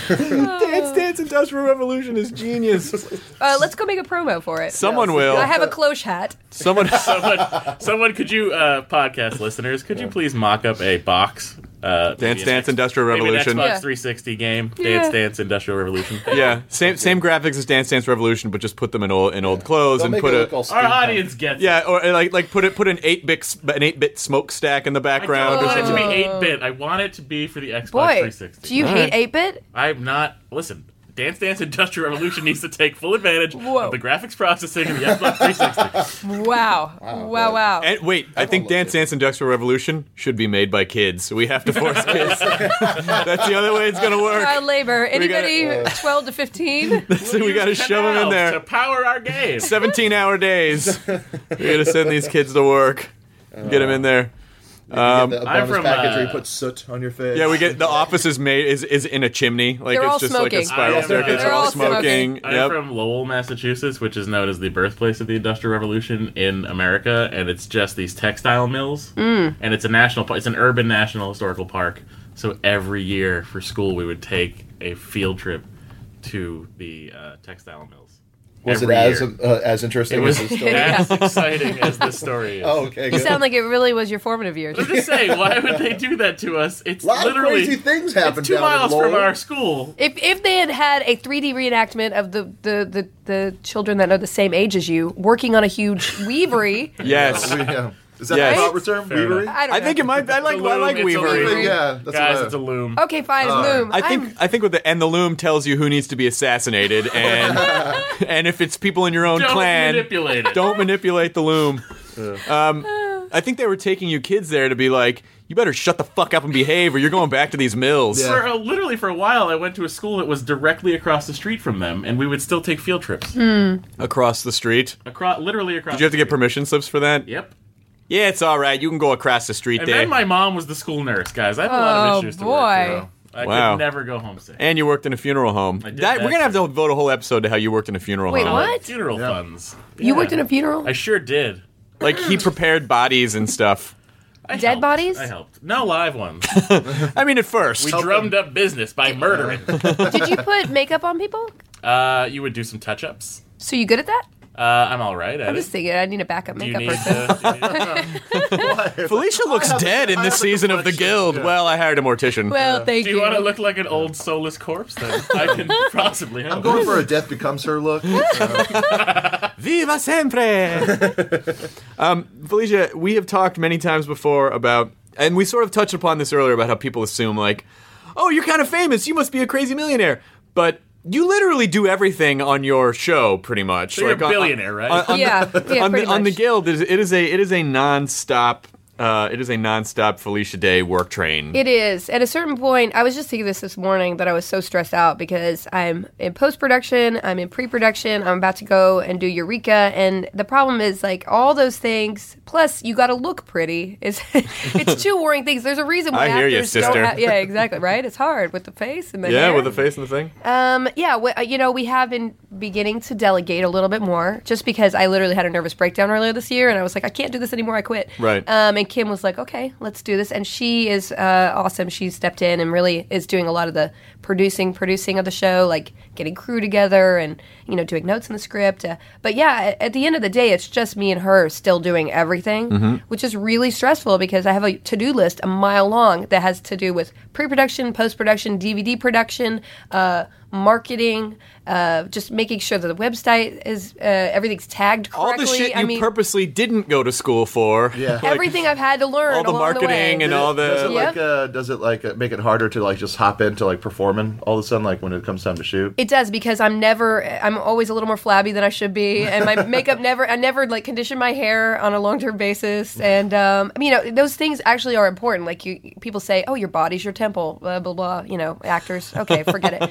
Dance Dance Industrial Revolution is genius. Uh, let's go make a promo for it. Someone will. I have a cloche hat. Someone, someone, someone, could you, uh, podcast listeners, could you please mock up a box? Uh, Dance Dance Industrial Revolution. Maybe an Xbox Yeah. three sixty game. Yeah. Dance Dance Industrial Revolution. Yeah, same same graphics as Dance Dance Revolution, but just put them in old in old clothes They'll and make put it a look all Our steampunk. audience gets yeah, it. or uh, like like put it put an eight bit an eight bit smokestack in the I background don't or want it to something. be eight bit. I want it to be for the Xbox Boy, three sixty. do you All hate right. eight-bit? I'm not. Listen, Dance Dance Industrial Revolution needs to take full advantage Whoa. of the graphics processing of the Xbox three sixty. Wow. Wow, wow. And wait, I think love Dance it. Dance Industrial Revolution should be made by kids. We have to force kids. That's the only way it's gonna work. Child labor. Anybody gotta- twelve to fifteen? So we got to shove them in To there. power our game. seventeen hour days. We got to send these kids to work. Get them in there. Um, You get the I'm bonus from, package where uh, you put soot on your face. yeah, we get the office is made is is in a chimney. Like They're it's all just like a smoking. spiral I am, uh, staircase. They're They're all all smoking. smoking. I'm Yep. from Lowell, Massachusetts, which is known as the birthplace of the Industrial Revolution in America, and it's just these textile mills, mm. and it's a national, pa- it's an urban national historical park. So every year for school, we would take a field trip to the uh, textile mills. Was Every it as year. uh, as interesting It was as the story? as exciting as the story is. Oh, okay. You good. sound like it really was your formative years. I'm just saying, why would they do that to us? It's A lot of literally crazy things happen it's two down in miles from Lowell. our school. If if they had had a three D reenactment of the, the, the, the children that are the same age as you working on a huge weavery, Yes. Yeah. Is that Yes. the proper term? Fair Weavery? enough. I don't I know. think it might. I like. It's a I like loom, it's a Weavery. loom. Yeah, that's Guys, what I- it's a loom. Okay, fine, it's Uh, loom. I think. I'm- I think with the and the loom tells you who needs to be assassinated, and and if it's people in your own Don't clan, manipulate it. don't manipulate the loom. Um, I think they were taking you kids there to be like, you better shut the fuck up and behave, or you're going back to these mills. Yeah. For a, literally for a while, I went to a school that was directly across the street from them, and we would still take field trips Across the street. across, literally across. Did you have to the get permission slips for that? street. Yep. Yeah, it's all right. You can go across the street And there. then my mom was the school nurse, guys. I have a lot Oh, of issues to boy. work through. I Wow. could never go home sick. and you worked in a funeral home. I did That- that. we're gonna have to devote a whole episode to how you worked in a funeral Wait, home. what? Funeral funds. You Yeah. worked in a funeral? I sure did. Like he prepared bodies and stuff. I Dead helped. bodies? I helped. No live ones. I mean, at first. We drummed up business by murdering. Did you put makeup on people? Uh, you would do some touch-ups. So you good at that? Uh, I'm all right at I'm it. just thinking I need a backup Do you makeup need person. to? do you need- Felicia looks I have a- dead in I this have a season of the question. guild. Yeah. Well, I hired a mortician. Well, thank Do you want to look like an old soulless corpse? Then I can possibly help. I'm going for a death becomes her look. Viva sempre! um, Felicia, we have talked many times before about, and we sort of touched upon this earlier about how people assume, like, oh, you're kind of famous, you must be a crazy millionaire. But you literally do everything on your show, pretty much. So you're Like, a on- billionaire, right? on- on the- Yeah, yeah, on pretty the, on the much. guild, it is, it is a it is a non-stop uh, it is a non-stop Felicia Day work train. It is. At a certain point, I was just thinking this this morning that I was so stressed out because I'm in post-production, I'm in pre-production, I'm about to go and do Eureka, and the problem is, like, all those things, plus you gotta look pretty. It's, it's two warring things. There's a reason why I hear you, actors don't sister. have- yeah, exactly, right? It's hard with the face and the yeah, hair. with the face and the thing. Um, yeah, we, uh, you know, we have been beginning to delegate a little bit more, just because I literally had a nervous breakdown earlier this year, and I was like, I can't do this anymore. I quit. Right. Um, and Kim was like, okay, let's do this, and she is uh, awesome. She stepped in and really is doing a lot of the producing, producing of the show, like getting crew together and you know doing notes in the script. Uh, but yeah, at, at the end of the day, it's just me and her still doing everything, Mm-hmm. which is really stressful because I have a to-do list a mile long that has to do with pre-production, post-production, D V D production, uh, marketing, uh, just making sure that the website is uh, everything's tagged All correctly. the shit I you mean, purposely didn't go to school for. Yeah. Like, everything I've had to learn all the along the way. marketing and all does it the. like Yep. uh, does it like uh, make it harder to like just hop into like performing all of a sudden like when it comes time to shoot? It does because I'm never, I'm always a little more flabby than I should be, and my makeup never, I never like condition my hair on a long term basis, and um, I mean, you know, those things actually are important. Like you, people say, oh, your body's your temple, blah blah blah. You know, actors, okay, forget it. But it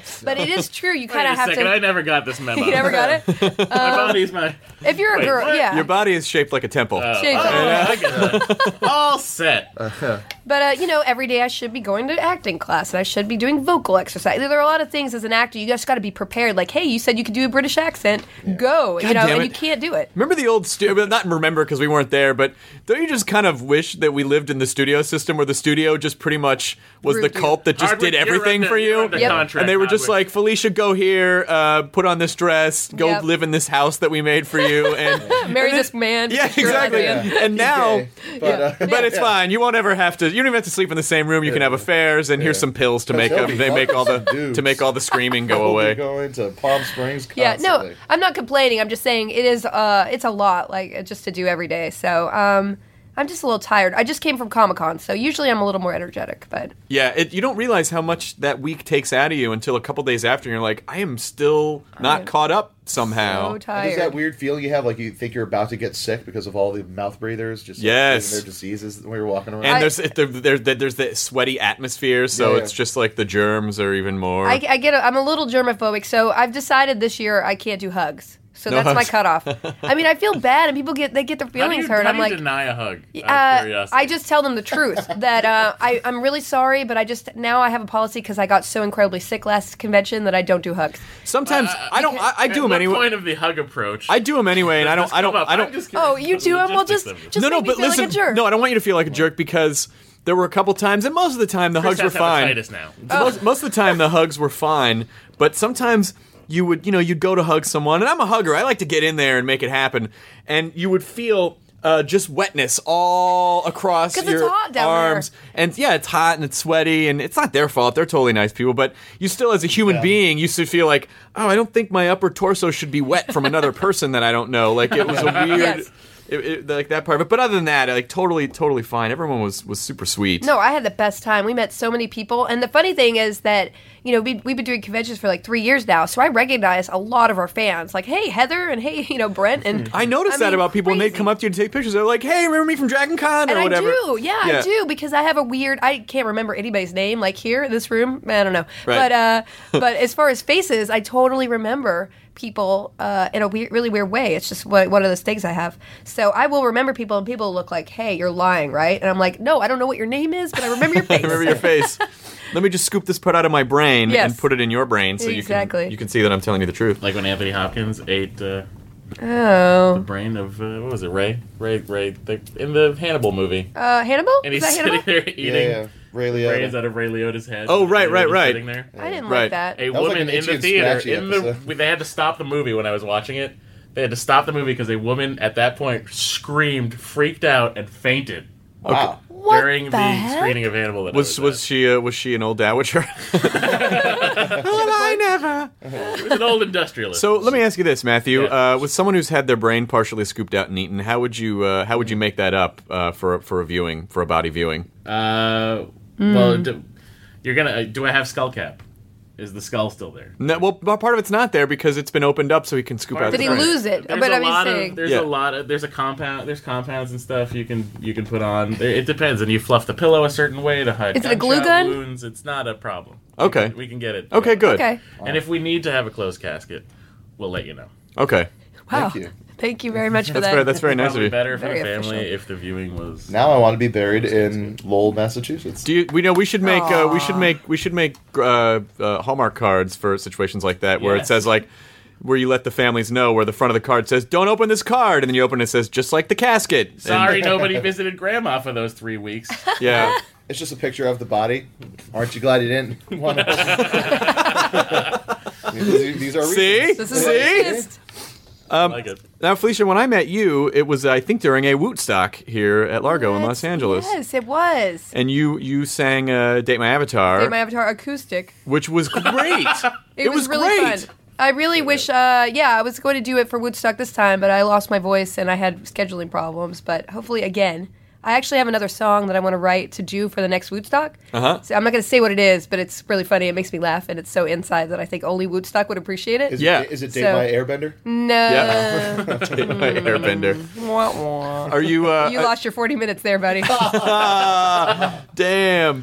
it is true. You Wait kind a of have second, to. I never got this memo. You never got it. My body's my. If you're a Wait, girl, what? yeah. Your body is shaped like a temple. Oh, Shaped like oh, a- I get that. All set. But uh, you know, every day I should be going to acting class, and I should be doing vocal exercise. There are a lot of things as an actor you just got to be prepared. Like, hey, you said you could do a British accent. Go, you know, damn and it. you can't do it. Remember the old studio? Not remember because we weren't there, but don't you just kind of wish that we lived in the studio system where the studio just pretty much was Rude the you. cult that just Hardwick, did you're everything under- for you're you? under Yep. contract, And they were just Hardwick. like, Felicia, go here, uh, put on this dress, go Yep. live in this house that we made for you, and Marry this man. yeah, Sure, exactly. lesbian. And now, Okay, but, uh, but it's fine. You won't ever have to. You don't even have to sleep in the same room. You can have affairs, and here's some pills to make he'll up. be They make all the fucking dudes. to make all the screaming go We'll be away. going to Palm Springs Yeah, constantly. no, I'm not complaining. I'm just saying it is. Uh, it's a lot, like just to do every day. So, um, I'm just a little tired. I just came from Comic-Con, so usually I'm a little more energetic. But Yeah, it, you don't realize how much that week takes out of you until a couple days after. And you're like, I am still not caught up somehow. so And tired. There's that weird feeling you have, like you think you're about to get sick because of all the mouth breathers, just Yes. getting their diseases when you're walking around. And I- there's it, there, there's the, there's the sweaty atmosphere, so Yeah, yeah. it's just like the germs are even more. I, I get. A, I'm a little germophobic, so I've decided this year I can't do hugs. So No that's my hugs. cutoff. I mean, I feel bad, and people get they get their How do feelings you, hurt. how I'm do you like, deny a hug? Out of Uh, curiosity. I just tell them the truth that uh, I, I'm really sorry, but I just now I have a policy because I got so incredibly sick last convention that I don't do hugs. Sometimes I don't. I, I do At them what anyway. point of the hug approach? I do them anyway, and I don't. Let's I don't. come up. I I'm don't. just curious Oh, you about the do them? Well, just logistics of it. just no, no, make me but feel listen. like a jerk. No, I don't want you to feel like a jerk because there were a couple times, and most of the time the Chris hugs were has fine. hepatitis now. Most, most of the time the hugs were fine, but sometimes you would, you know, you'd go to hug someone, and I'm a hugger. I like to get in there and make it happen, and you would feel uh, just wetness all across 'Cause it's your hot down there. arms. And yeah, it's hot and it's sweaty, and it's not their fault. They're totally nice people, but you still, as a human being, used to feel like, oh, I don't think my upper torso should be wet from another person that I don't know. Like it was a weird. Yes. It, it, like that part of it, but other than that, like totally, totally fine. Everyone was was super sweet. No, I had the best time. We met so many people, and the funny thing is that you know we, we've been doing conventions for like three years now, so I recognize a lot of our fans. Like, hey, Heather, and hey, you know, Brent, and I noticed I that mean, about people when they crazy. come up to you to take pictures. They're like, "Hey, remember me from Dragon Con or And whatever?" I do, yeah, I do, because I have a weird. I can't remember anybody's name. Like here in this room, I don't know. Right. But uh, but as far as faces, I totally remember people uh, in a weird, really weird way. It's just one one of those things I have. So I will remember people, and people look like, "Hey, you're lying, right?" And I'm like, "No, I don't know what your name is, but I remember your I face." remember your face. Let me just scoop this part out of my brain Yes. and put it in your brain, so Exactly. you can you can see that I'm telling you the truth. Like when Anthony Hopkins ate uh, Oh, the brain of uh, what was it, Ray? Ray, Ray, they, in the Hannibal movie, uh, Hannibal? and Is he's that sitting Hannibal? there eating yeah, yeah. Ray Liotta. brains out of Ray Liotta's head. Oh, right, Ray right, Liotta's right. Sitting there. I didn't Right. like that. A That was like woman an in the Itchy and theater. Scratchy In the, episode. they had to stop the movie when I was watching it. They had to stop the movie because a woman at that point screamed, freaked out, and fainted Wow. What during the the, heck? screening of Hannibal. That I Was was was at. she uh, was she an old dowager? Well, I never. It was an old industrialist. So let me ask you this, Matthew. Yeah. Uh, with someone who's had their brain partially scooped out and eaten, how would you uh, how would you make that up uh, for a- for a viewing for a body viewing? Uh, Hmm. well, do, you're gonna. Uh, do I have skull cap? Is the skull still there? No, well, part of it's not there because it's been opened up so he can scoop Part out. of the Did he brain. lose it? There's But a I mean, lot saying- of there's Yeah. a lot of there's a compound there's compounds and stuff you can you can put on. It depends, and you fluff the pillow a certain way to hide. Is it a glue gunshot gun? Wounds. It's not a problem. We Okay. can- we can get it. Okay, good. Okay. And if we need to have a closed casket, we'll let you know. Okay. Wow. Thank you. Thank you very much for That's that. very that's very nice of Probably you. better for Very the family official. if the viewing was. Now I want to be buried in Lowell, Massachusetts. Do you, we know we should make uh, we should make we should make uh, uh, Hallmark cards for situations like that where it Yes. says like where you let the families know where the front of the card says don't open this card and then you open it, it says just like the casket. And- Sorry, nobody visited Grandma for those three weeks. yeah. It's just a picture of the body. Aren't you glad you didn't want to? I mean, these, these are See? reasons. This is See? what it is. I like it. Now, Felicia, when I met you, it was I think during a Wootstock here at Largo in Los Angeles, Yes, it was. and you you sang uh, "Date My Avatar," Date My Avatar acoustic. which was great. It, was, really great. fun. I really wish, uh, yeah, I was going to do it for Woodstock this time, but I lost my voice and I had scheduling problems. But hopefully, again, I actually have another song that I want to write to do for the next Woodstock. Uh-huh. So I'm not going to say what it is, but it's really funny. It makes me laugh, and it's so inside that I think only Woodstock would appreciate it. Is Yeah. It, is it Date So- My Airbender? No. Yeah. Date My Airbender. Wah, wah. Are you? Uh, You lost your forty minutes there, buddy. Ah, damn.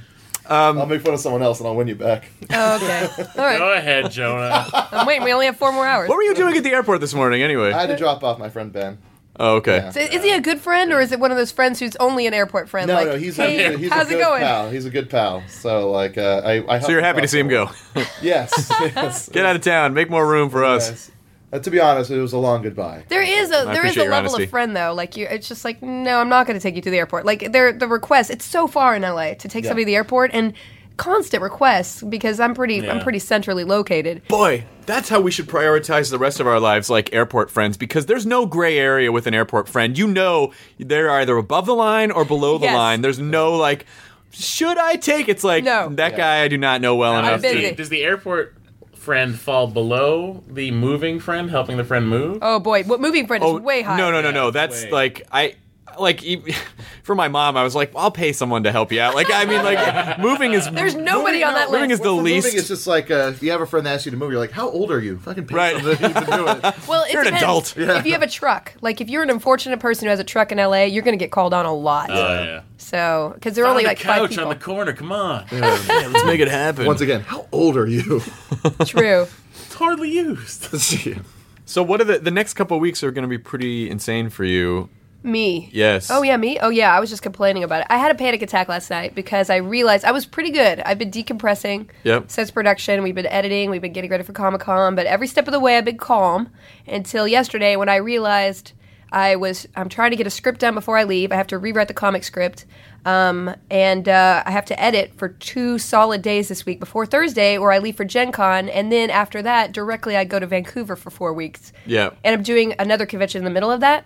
I'll make fun of someone else and I'll win you back. Oh, okay. All right. Go ahead, Jonah. I'm waiting. We only have four more hours. What were you doing at the airport this morning, anyway? I had to drop off my friend Ben. Oh, okay. Yeah. So is he a good friend, or is it one of those friends who's only an airport friend? No, like, no, he's, hey, a, he's how's a good it going? pal. He's a good pal. So, like, uh, I, I So you're happy to see him go. Yes. yes. Get out of town. Make more room for us. Yes. Uh, to be honest, it was a long goodbye. There is a there is appreciate a your level honesty. of friend though. Like you, it's just like no, I'm not going to take you to the airport. Like they're the request. It's so far in L A to take Yeah. somebody to the airport and constant requests because I'm pretty I'm Yeah. pretty centrally located. Boy, that's how we should prioritize the rest of our lives, like airport friends, because there's no gray area with an airport friend. You know they're either above the line or below the Yes. line. There's no, like, should I take? It's like, No. that Yeah. guy I do not know well I'm enough. busy. to... Does the airport friend fall below the moving friend, helping the friend move? Oh boy, what moving friend is Oh, way high. No, no, no, no. Yeah, That's way. like, I... Like, e- for my mom, I was like, I'll pay someone to help you out. Like, I mean, like, moving is... There's nobody on that Moving list. is the For least... moving, it's just like uh, if you have a friend that asks you to move, you're like, how old are you? Fucking pay Right. somebody to do it. Well, it You're an depends. adult. Yeah. If you have a truck, like if you're an unfortunate person who has a truck in L A, you're going to get called on a lot. Oh, yeah. So, because there are Found only a like five couch people. on the corner. Come on. Yeah, let's make it happen. Once again, how old are you? True. It's hardly used. So what are the... The next couple of weeks are going to be pretty insane for you. Me. Yes. Oh, yeah, me? Oh, yeah, I was just complaining about it. I had a panic attack last night because I realized I was pretty good. I've been decompressing Yep. since production. We've been editing. We've been getting ready for Comic-Con. But every step of the way, I've been calm until yesterday when I realized I was, I'm trying to get a script done before I leave. I have to rewrite the comic script. Um, and uh, I have to edit for two solid days this week before Thursday, where I leave for Gen Con. And then after that, directly I go to Vancouver for four weeks. Yeah. And I'm doing another convention in the middle of that.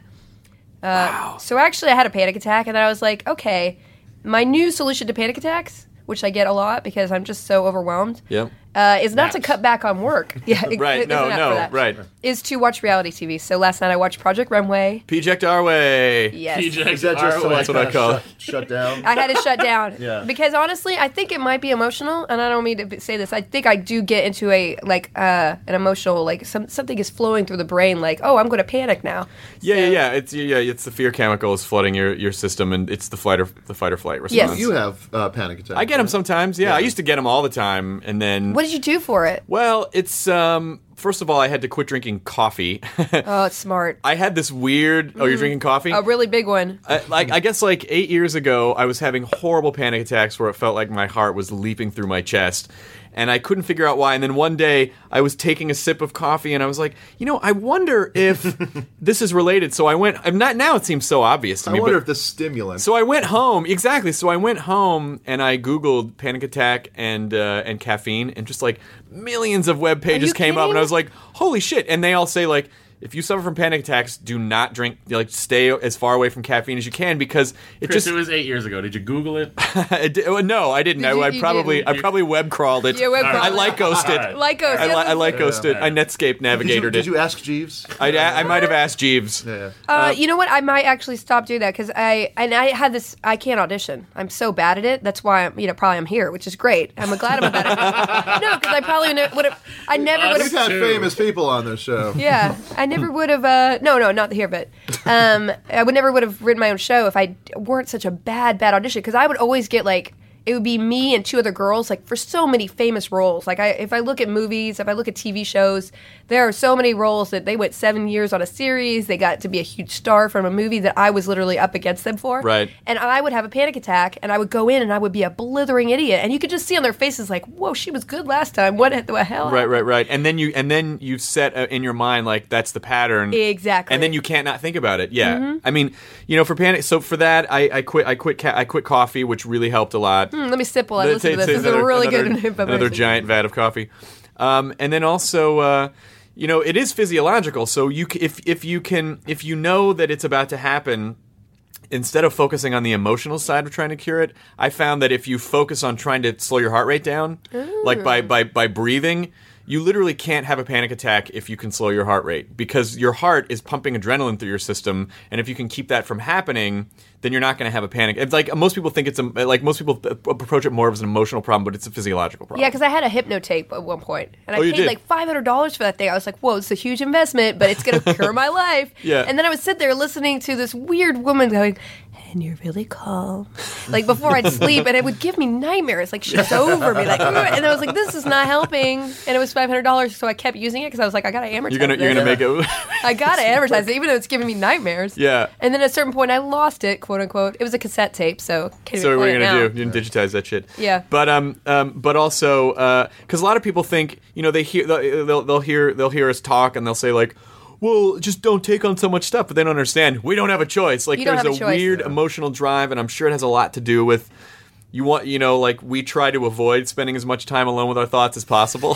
Uh, So actually, I had a panic attack, and then I was like, okay, my new solution to panic attacks, which I get a lot because I'm just so overwhelmed, Yep. uh, is not to Naps. cut back on work. Yeah, it- Right, there's no, an app no, for that. right. Is to watch reality T V. So last night I watched Project Runway. Project Our Way. Yes. Is that just to like That's what I kinda call it. shut, shut down? I had to shut down Yeah. because honestly, I think it might be emotional, and I don't mean to say this. I think I do get into a like uh, an emotional like some something is flowing through the brain, like oh, I'm going to panic now. Yeah, So- yeah, yeah. It's yeah, it's the fear chemicals flooding your, your system, and it's the flight or the fight or flight response. Yes. You have uh, panic attacks. I get them right? sometimes. Yeah, Yeah. I used to get them all the time, and then What did you do for it? well, it's um. First of all, I had to quit drinking coffee. Oh, it's smart. I had this weird. Oh, you're drinking coffee? A really big one. I, like I guess like eight years ago, I was having horrible panic attacks where it felt like my heart was leaping through my chest, and I couldn't figure out why. And then one day, I was taking a sip of coffee, and I was like, you know, I wonder if this is related. So I went. I'm not now. It seems so obvious to I me. wonder but- if this stimulant. So I went home exactly. So I went home and I googled panic attack and uh, and caffeine, and just like millions of web pages you came up, and kidding? I was like, "Holy shit!" And they all say like, if you suffer from panic attacks, do not drink. Like, stay as far away from caffeine as you can because it Chris, just. it was eight years ago. Did you Google it? it di- well, no, I didn't. Did I, you- I you probably didn't. I probably web crawled it. Yeah, web I crawled it. like ghosted. Alright. Lycos. I, yeah, li- I like that's- ghosted. I Netscape did you, navigated did it. you ask Jeeves? I, I might have asked Jeeves. Yeah. Uh, you know what? I might actually stop doing that because I and I had this. I can't audition. I'm so bad at it. That's why I'm. You know, probably I'm here, which is great. I'm glad I'm bad at it. No, because I probably would have. I never would We've have. had famous people on this show. Yeah, I never would have. Uh, no, no, not here, but um, I would never would have written my own show if I weren't such a bad, bad audition. Because I would always get like. It would be me and two other girls, like for so many famous roles. Like I, if I look at movies, if I look at T V shows, there are so many roles that they went seven years on a series. They got to be a huge star from a movie that I was literally up against them for. Right. And I would have a panic attack, and I would go in, and I would be a blithering idiot, and you could just see on their faces, like, "Whoa, she was good last time. What the hell?" Right, right, right. And then you and then you set uh, in your mind like that's the pattern. Exactly. And then you can't not think about it. Yeah. Mhm. I mean, you know, for panic. So for that, I, I quit. I quit. Ca- I quit coffee, which really helped a lot. Hmm, let me sip while I listen to this. Say This is a another- really another, good information. Another giant vat of coffee. Um, and then also, uh, you know, it is physiological. So you, c- if if you can, if you know that it's about to happen. Instead of focusing on the emotional side of trying to cure it, I found that if you focus on trying to slow your heart rate down, like by, by, by breathing, you literally can't have a panic attack if you can slow your heart rate because your heart is pumping adrenaline through your system, and if you can keep that from happening, then you're not going to have a panic. It's like most people think it's a, like most people approach it more as an emotional problem, but it's a physiological problem. Yeah, because I had a hypnotape at one point, and I Oh, you paid did? like five hundred dollars for that thing. I was like, "Whoa, it's a huge investment, but it's going to cure my life." Yeah. And then I would sit there listening to this weird woman going, and you're really calm. Like before I'd sleep, and it would give me nightmares. Like she's over me, like, and I was like, this is not helping. And it was five hundred dollars, so I kept using it because I was like, I gotta amortize. You're gonna this. you're gonna make it. I gotta amortize it, even though it's giving me nightmares. Yeah. And then at a certain point, I lost it, quote unquote. It was a cassette tape, so can't So even what play are you it gonna now. do? You didn't digitize that shit. Yeah. But um um but also because a lot of people think, you know, they hear they'll, they'll they'll hear they'll hear us talk and they'll say like, well, just don't take on so much stuff, but they don't understand. We don't have a choice. Like You don't there's have a, a choice. weird emotional drive, and I'm sure it has a lot to do with. You want, you know, like we try to avoid spending as much time alone with our thoughts as possible.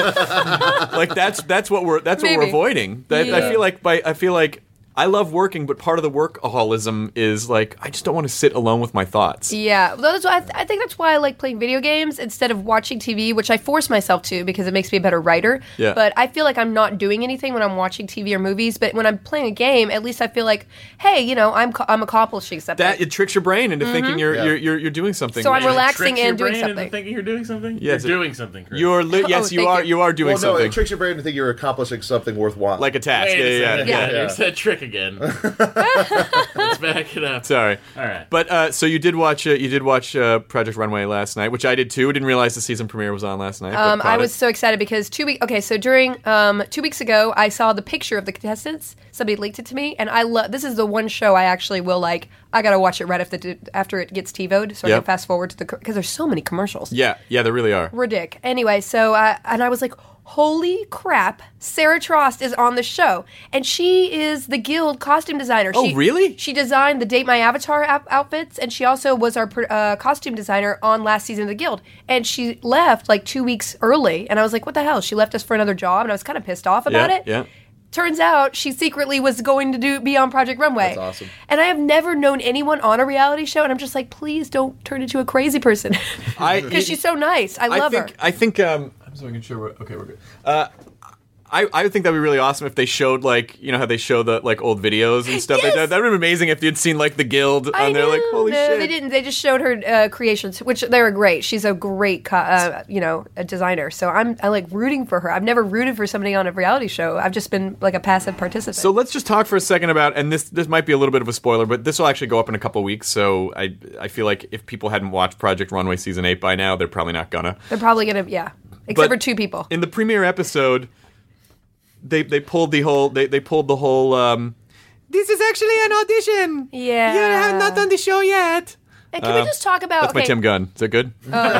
Like that's that's what we're that's what we're Maybe. avoiding. That, I Yeah. feel like by I feel like I love working, but part of the workaholism is like I just don't want to sit alone with my thoughts. Yeah, well, that's why I, th- I think that's why I like playing video games instead of watching T V, which I force myself to because it makes me a better writer. Yeah. But I feel like I'm not doing anything when I'm watching T V or movies. But when I'm playing a game, at least I feel like, hey, you know, I'm co- I'm accomplishing something. That it tricks your brain into thinking you're, Yeah. you're you're you're doing something. So I'm It relaxing tricks your and doing brain something. Into thinking you're doing something. Yes, it- you're doing something. Chris. You're li- yes, you thank are you. you are doing Well, no, something it tricks your brain to think you're accomplishing something worthwhile. like a task. Wait Yeah, a yeah, second. yeah. Yeah. There's that trick again. Let's back it up. Sorry. All right. But uh, so you did watch uh, you did watch uh, Project Runway last night, which I did too. Didn't realize the season premiere was on last night. but Um, caught I it. was so excited because two weeks. Okay, so during um, two weeks ago, I saw the picture of the contestants. Somebody leaked it to me, and I love. This is the one show I actually will like. I gotta watch it right after the, after it gets TiVoed, so I Yep. can fast forward to the because there's so many commercials. Yeah, yeah, there really are. Ridic. Anyway, so uh, and I was like, holy crap, Sarah Trost is on the show, and she is the Guild costume designer. Oh, she, really? She designed the Date My Avatar out- outfits, and she also was our pr- uh, costume designer on last season of the Guild. And she left like two weeks early, and I was like, what the hell? She left us for another job, and I was kind of pissed off about Yeah, it. yeah. Turns out she secretly was going to do be on Project Runway. That's awesome. And I have never known anyone on a reality show, and I'm just like, please don't turn into a crazy person. I- Because she's so nice. I I love think her. I think um, I'm just making sure we're okay. We're good. Uh, I, I think that'd be really awesome if they showed like you know how they show the like old videos and stuff. Yes! That that would be amazing if you'd seen like the Guild I on there. Like know. holy no, shit. they didn't. They just showed her uh, creations, which they were great. She's a great, co- uh, you know, a designer. So I'm, I like rooting for her. I've never rooted for somebody on a reality show. I've just been like a passive participant. So let's just talk for a second about, and this this might be a little bit of a spoiler, but this will actually go up in a couple weeks. So I I feel like if people hadn't watched Project Runway season eight by now, they're probably not gonna. they're probably gonna, yeah, except But for two people. In the premiere episode, they they pulled the whole they they pulled the whole. Um, this is actually an audition. Yeah. you have not done the show yet. And can we just talk about? That's okay, my Tim Gunn. Is that good?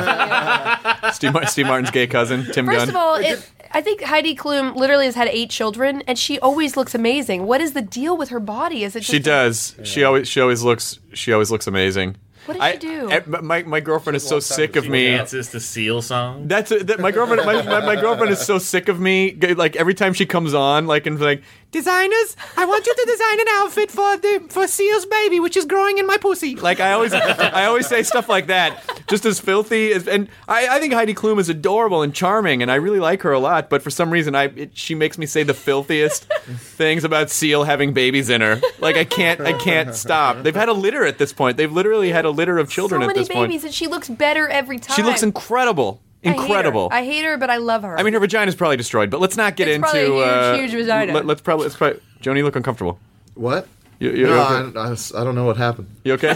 Steve, Mar- Steve Martin's gay cousin, Tim First Gunn. of all, it, I think Heidi Klum literally has had eight children, and she always looks amazing. What is the deal with her body? Is it just she does. She always she always looks she always looks amazing. What does I, she do? I- my my girlfriend is so sick of me. Dances the Seal song. That's a, that my girlfriend. My, my, my girlfriend is so sick of me. g- Like every time she comes on, like and like designers, I want you to design an outfit for the for Seal's baby, which is growing in my pussy. Like I always, I always say stuff like that, just as filthy as. And I, I think Heidi Klum is adorable and charming, and I really like her a lot. But for some reason, I it, she makes me say the filthiest things about Seal having babies in her. Like I can't, I can't stop. They've had a litter at this point. They've literally had a litter of children so at many this babies, point. and she looks better every time. She looks incredible. I hate her. Incredible. I hate her, but I love her. I mean, her vagina's probably destroyed, but let's not get It's into. probably a huge, uh, huge vagina. Let, us probably. Let's probably. Joni, you look uncomfortable. What? You, you, no, you I, okay? I, I don't know what happened. You okay?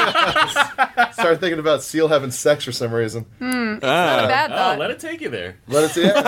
Started thinking about Seal having sex for some reason. not a bad Oh, thought. let it take you there. Let it see it.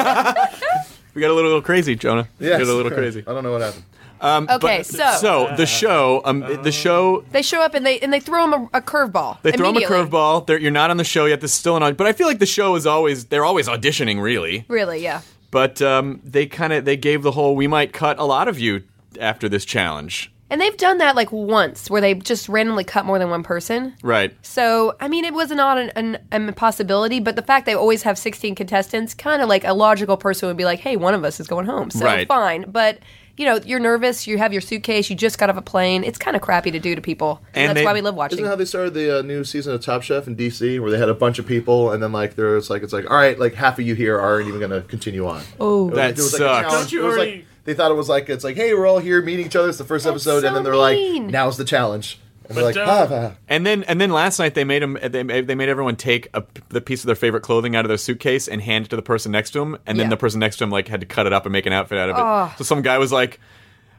we got a little, little crazy, Jonah. Yes. We got a little crazy. I don't know what happened. Um, Okay, but- so- so the show, um, the show, They show up and they and they throw him a, a curveball. they throw him a immediately. curveball. They're- You're not on the show yet. This is still an. But I feel like the show is always. They're always auditioning, really. Really, yeah. But um, they kind of they gave the whole. We might cut a lot of you after this challenge. And they've done that like once, where they just randomly cut more than one person. Right. So, I mean, it was not an, an, an impossibility, but the fact they always have sixteen contestants, kind of like a logical person would be like, hey, one of us is going home. So, Right. fine. But, you know, you're nervous, you have your suitcase, you just got off a plane. It's kind of crappy to do to people. And, And that's they- why we love watching. Isn't that how they started the uh, new season of Top Chef in D C, where they had a bunch of people, and then like there's like it's like, all right, like half of you here aren't even going to continue on. Oh, That There was, like, a sucks. challenge. Don't you It was, like, already- they thought it was like it's like, hey, we're all here meeting each other. It's the first That's episode, so and then they're mean. like, now's the challenge. And But they're like, don't- ah, ah. And then and then last night they made them they made, they made everyone take a, the piece of their favorite clothing out of their suitcase and hand it to the person next to them, and then Yeah. the person next to him like had to cut it up and make an outfit out of it. Oh. So some guy was like,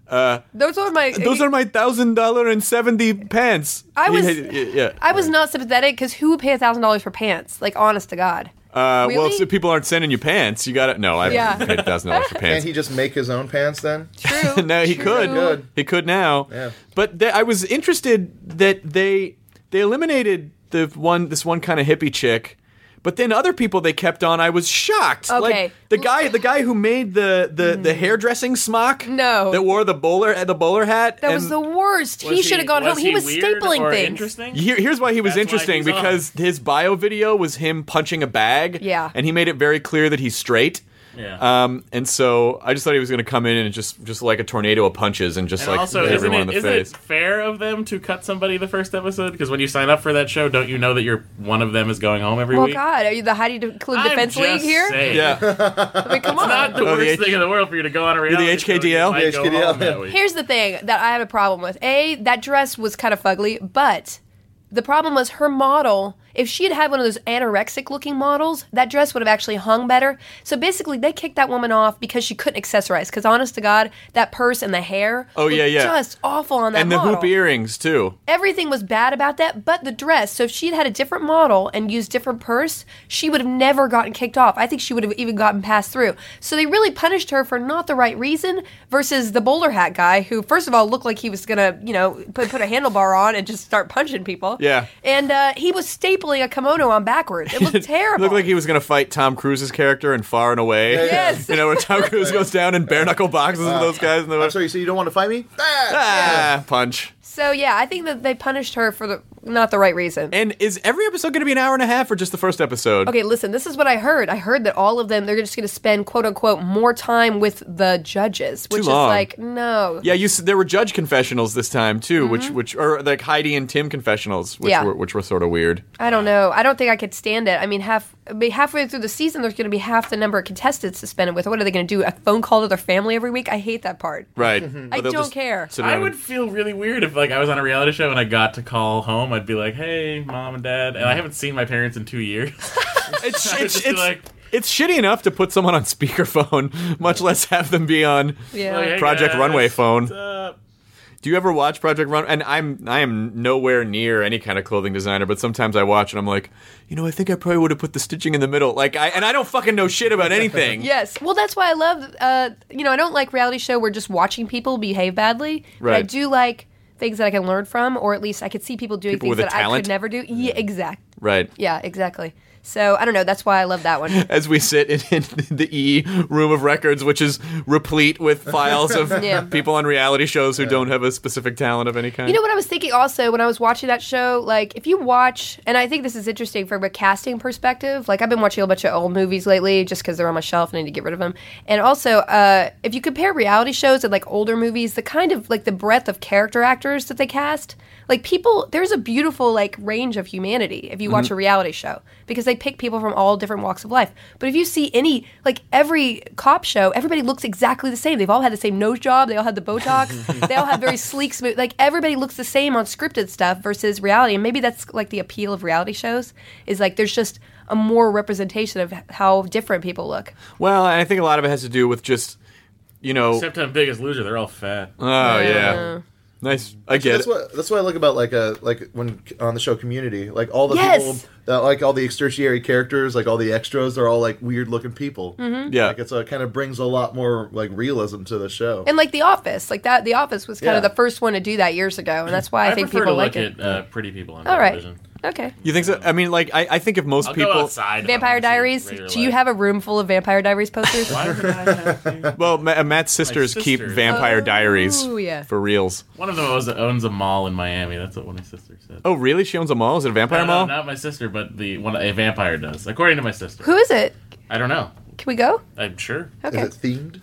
Uh, those are my. those are my thousand dollar and seventy pants. I was. Yeah, yeah. I was not sympathetic because who would pay a thousand dollars for pants? Like, honest to God. Uh, really? Well, if people aren't sending you pants, you got to No, I Yeah. paid a thousand dollars for pants. Can't he just make his own pants then? True. No, he True. could. Good. He could now. Yeah. But th- I was interested that they they eliminated the one this one kind of hippie chick. But then other people they kept on, I was shocked. Okay. Like the guy, the guy who made the the, the hairdressing smock, No. that wore the bowler the bowler hat. That and was the worst. Was he should have gone was home. He was weird stapling or things. Interesting? Here, here's why he was That's why interesting he's on. because his bio video was him punching a bag. Yeah. and he made it very clear that he's straight. Yeah. Um, and so I just thought he was going to come in and just just like a tornado of punches and just And like also, hit isn't everyone it, in the isn't face. it fair of them to cut somebody the first episode? Because when you sign up for that show, don't you know that you're one of them is going home every Well, week? God, are you the Heidi Klum I'm Defense just League here? saying. Yeah, I mean, come on. Not the Oh, the worst H- thing in the world for you to go on a reality H K D L? show and you might The go H K D L, home that yeah. week. Here's the thing that I have a problem with. A, that dress was kind of fugly, but the problem was her model. If she had had one of those anorexic looking models, that dress would have actually hung better. So basically, they kicked that woman off because she couldn't accessorize. Because honest to God, that purse and the hair Oh, yeah, looked yeah. just awful on that and the model. hoop earrings too. Everything was bad about that, but the dress. So if she had had a different model and used different purse, she would have never gotten kicked off. I think she would have even gotten passed through. So they really punished her for not the right reason versus the bowler hat guy who, first of all, looked like he was going to, you know, put, put a handlebar on and just start punching people. Yeah. And uh, he was stapling a kimono on backwards. It looked terrible. Looked like he was going to fight Tom Cruise's character in Far and Away. Yes. You know, where Tom Cruise goes down and bare knuckle boxes with those guys in the I'm sorry, so you don't want to fight me? Ah! ah, punch. So yeah, I think that they punished her for the not the right reason. And is every episode going to be an hour and a half or just the first episode? Okay, listen, this is what I heard. I heard that all of them, they're just going to spend, quote unquote, more time with the judges, which Too long. is like, no. Yeah, you. s- There were judge confessionals this time too, which which or like Heidi and Tim confessionals, which Mm-hmm. Yeah. were which were sort of weird. I don't know. I don't think I could stand it. I mean, half I mean, halfway through the season, there's going to be half the number of contestants suspended with. What are they going to do? A phone call to their family every week? I hate that part. Right. I Or they'll don't just care. sit I around would and- feel really weird if, like, I was on a reality show and I got to call home. I'd be like, "Hey, mom and dad," and I haven't seen my parents in two years. It's I'd it's just be it's, like- it's shitty enough to put someone on speakerphone, much less have them be on Yeah. Like, "Hey, Project guys, Runway phone. what's up?" Do you ever watch Project Run? And I'm I am nowhere near any kind of clothing designer, but sometimes I watch and I'm like, you know, I think I probably would have put the stitching in the middle. Like I and I don't fucking know shit about anything. Yes. Well, that's why I love, uh, you know, I don't like reality show where just watching people behave badly. But I Right. do like things that I can learn from, or at least I could see people doing People things with a that I talent? could never do. Yeah, exact. Right. Yeah, exactly. So I don't know. That's why I love that one. As we sit in, in the E room of records, which is replete with files of Yeah. people on reality shows who don't have a specific talent of any kind. You know what I was thinking also when I was watching that show? Like, if you watch, and I think this is interesting from a casting perspective, like, I've been watching a bunch of old movies lately just because they're on my shelf and I need to get rid of them. And also, uh, if you compare reality shows and, like, older movies, the kind of, like, the breadth of character actors that they cast, like, people, there's a beautiful, like, range of humanity if you watch a reality show because they pick people from all different walks of life. But if you see any, like, every cop show, everybody looks exactly the same. They've all had the same nose job. They all had the Botox. They all have very sleek, smooth, like, everybody looks the same on scripted stuff versus reality. And maybe that's, like, the appeal of reality shows is, like, there's just a more representation of how different people look. Well, and I think a lot of it has to do with just, you know. Except on Biggest Loser, they're all fat. Oh yeah. Nice. I get That's it. what that's what I like about like a like when on the show Community, like all the Yes! people that like all the extertiary characters, like all the extras, are all like weird looking people. Mm-hmm. Yeah. Like it's a, it kind of brings a lot more like realism to the show. And, like, The Office. Like, that, The Office was kind of Yeah. the first one to do that years ago. And that's why I, I, think prefer people to like look it. at uh, pretty people on All right. television. Okay. You think so? I mean, like, I, I think if most I'll people. go outside. if I Vampire want to see Diaries. regular Do you life. have a room full of Vampire Diaries posters? Why would I have to? Well, Ma- Matt's sisters, keep sisters. Vampire Oh, Diaries yeah. for reals. One of them owns, owns a mall in Miami. That's what one of my sisters said. Oh, really? She owns a mall? Is it a vampire no, no, mall? not my sister, but the one a vampire does, according to my sister. Who is it? I don't know. Can we go? I'm sure. Okay. Is it themed?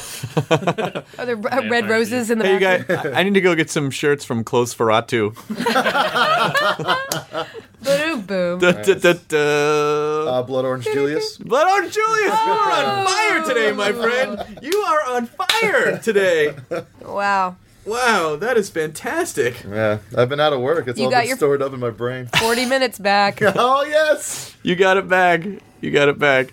Are there r- red Vampire roses in the Hey, you bathroom? guys, I I need to go get some shirts from Close Ferratu. Boom, boom. Da, da, da, da. Uh, Blood Orange Julius. Blood Orange Julius, you are on fire today, my friend. You are on fire today. Wow. Wow, that is fantastic. Yeah, I've been out of work. It's You all got been your- stored up in my brain. forty minutes back. Oh yes. You got it back. You got it back.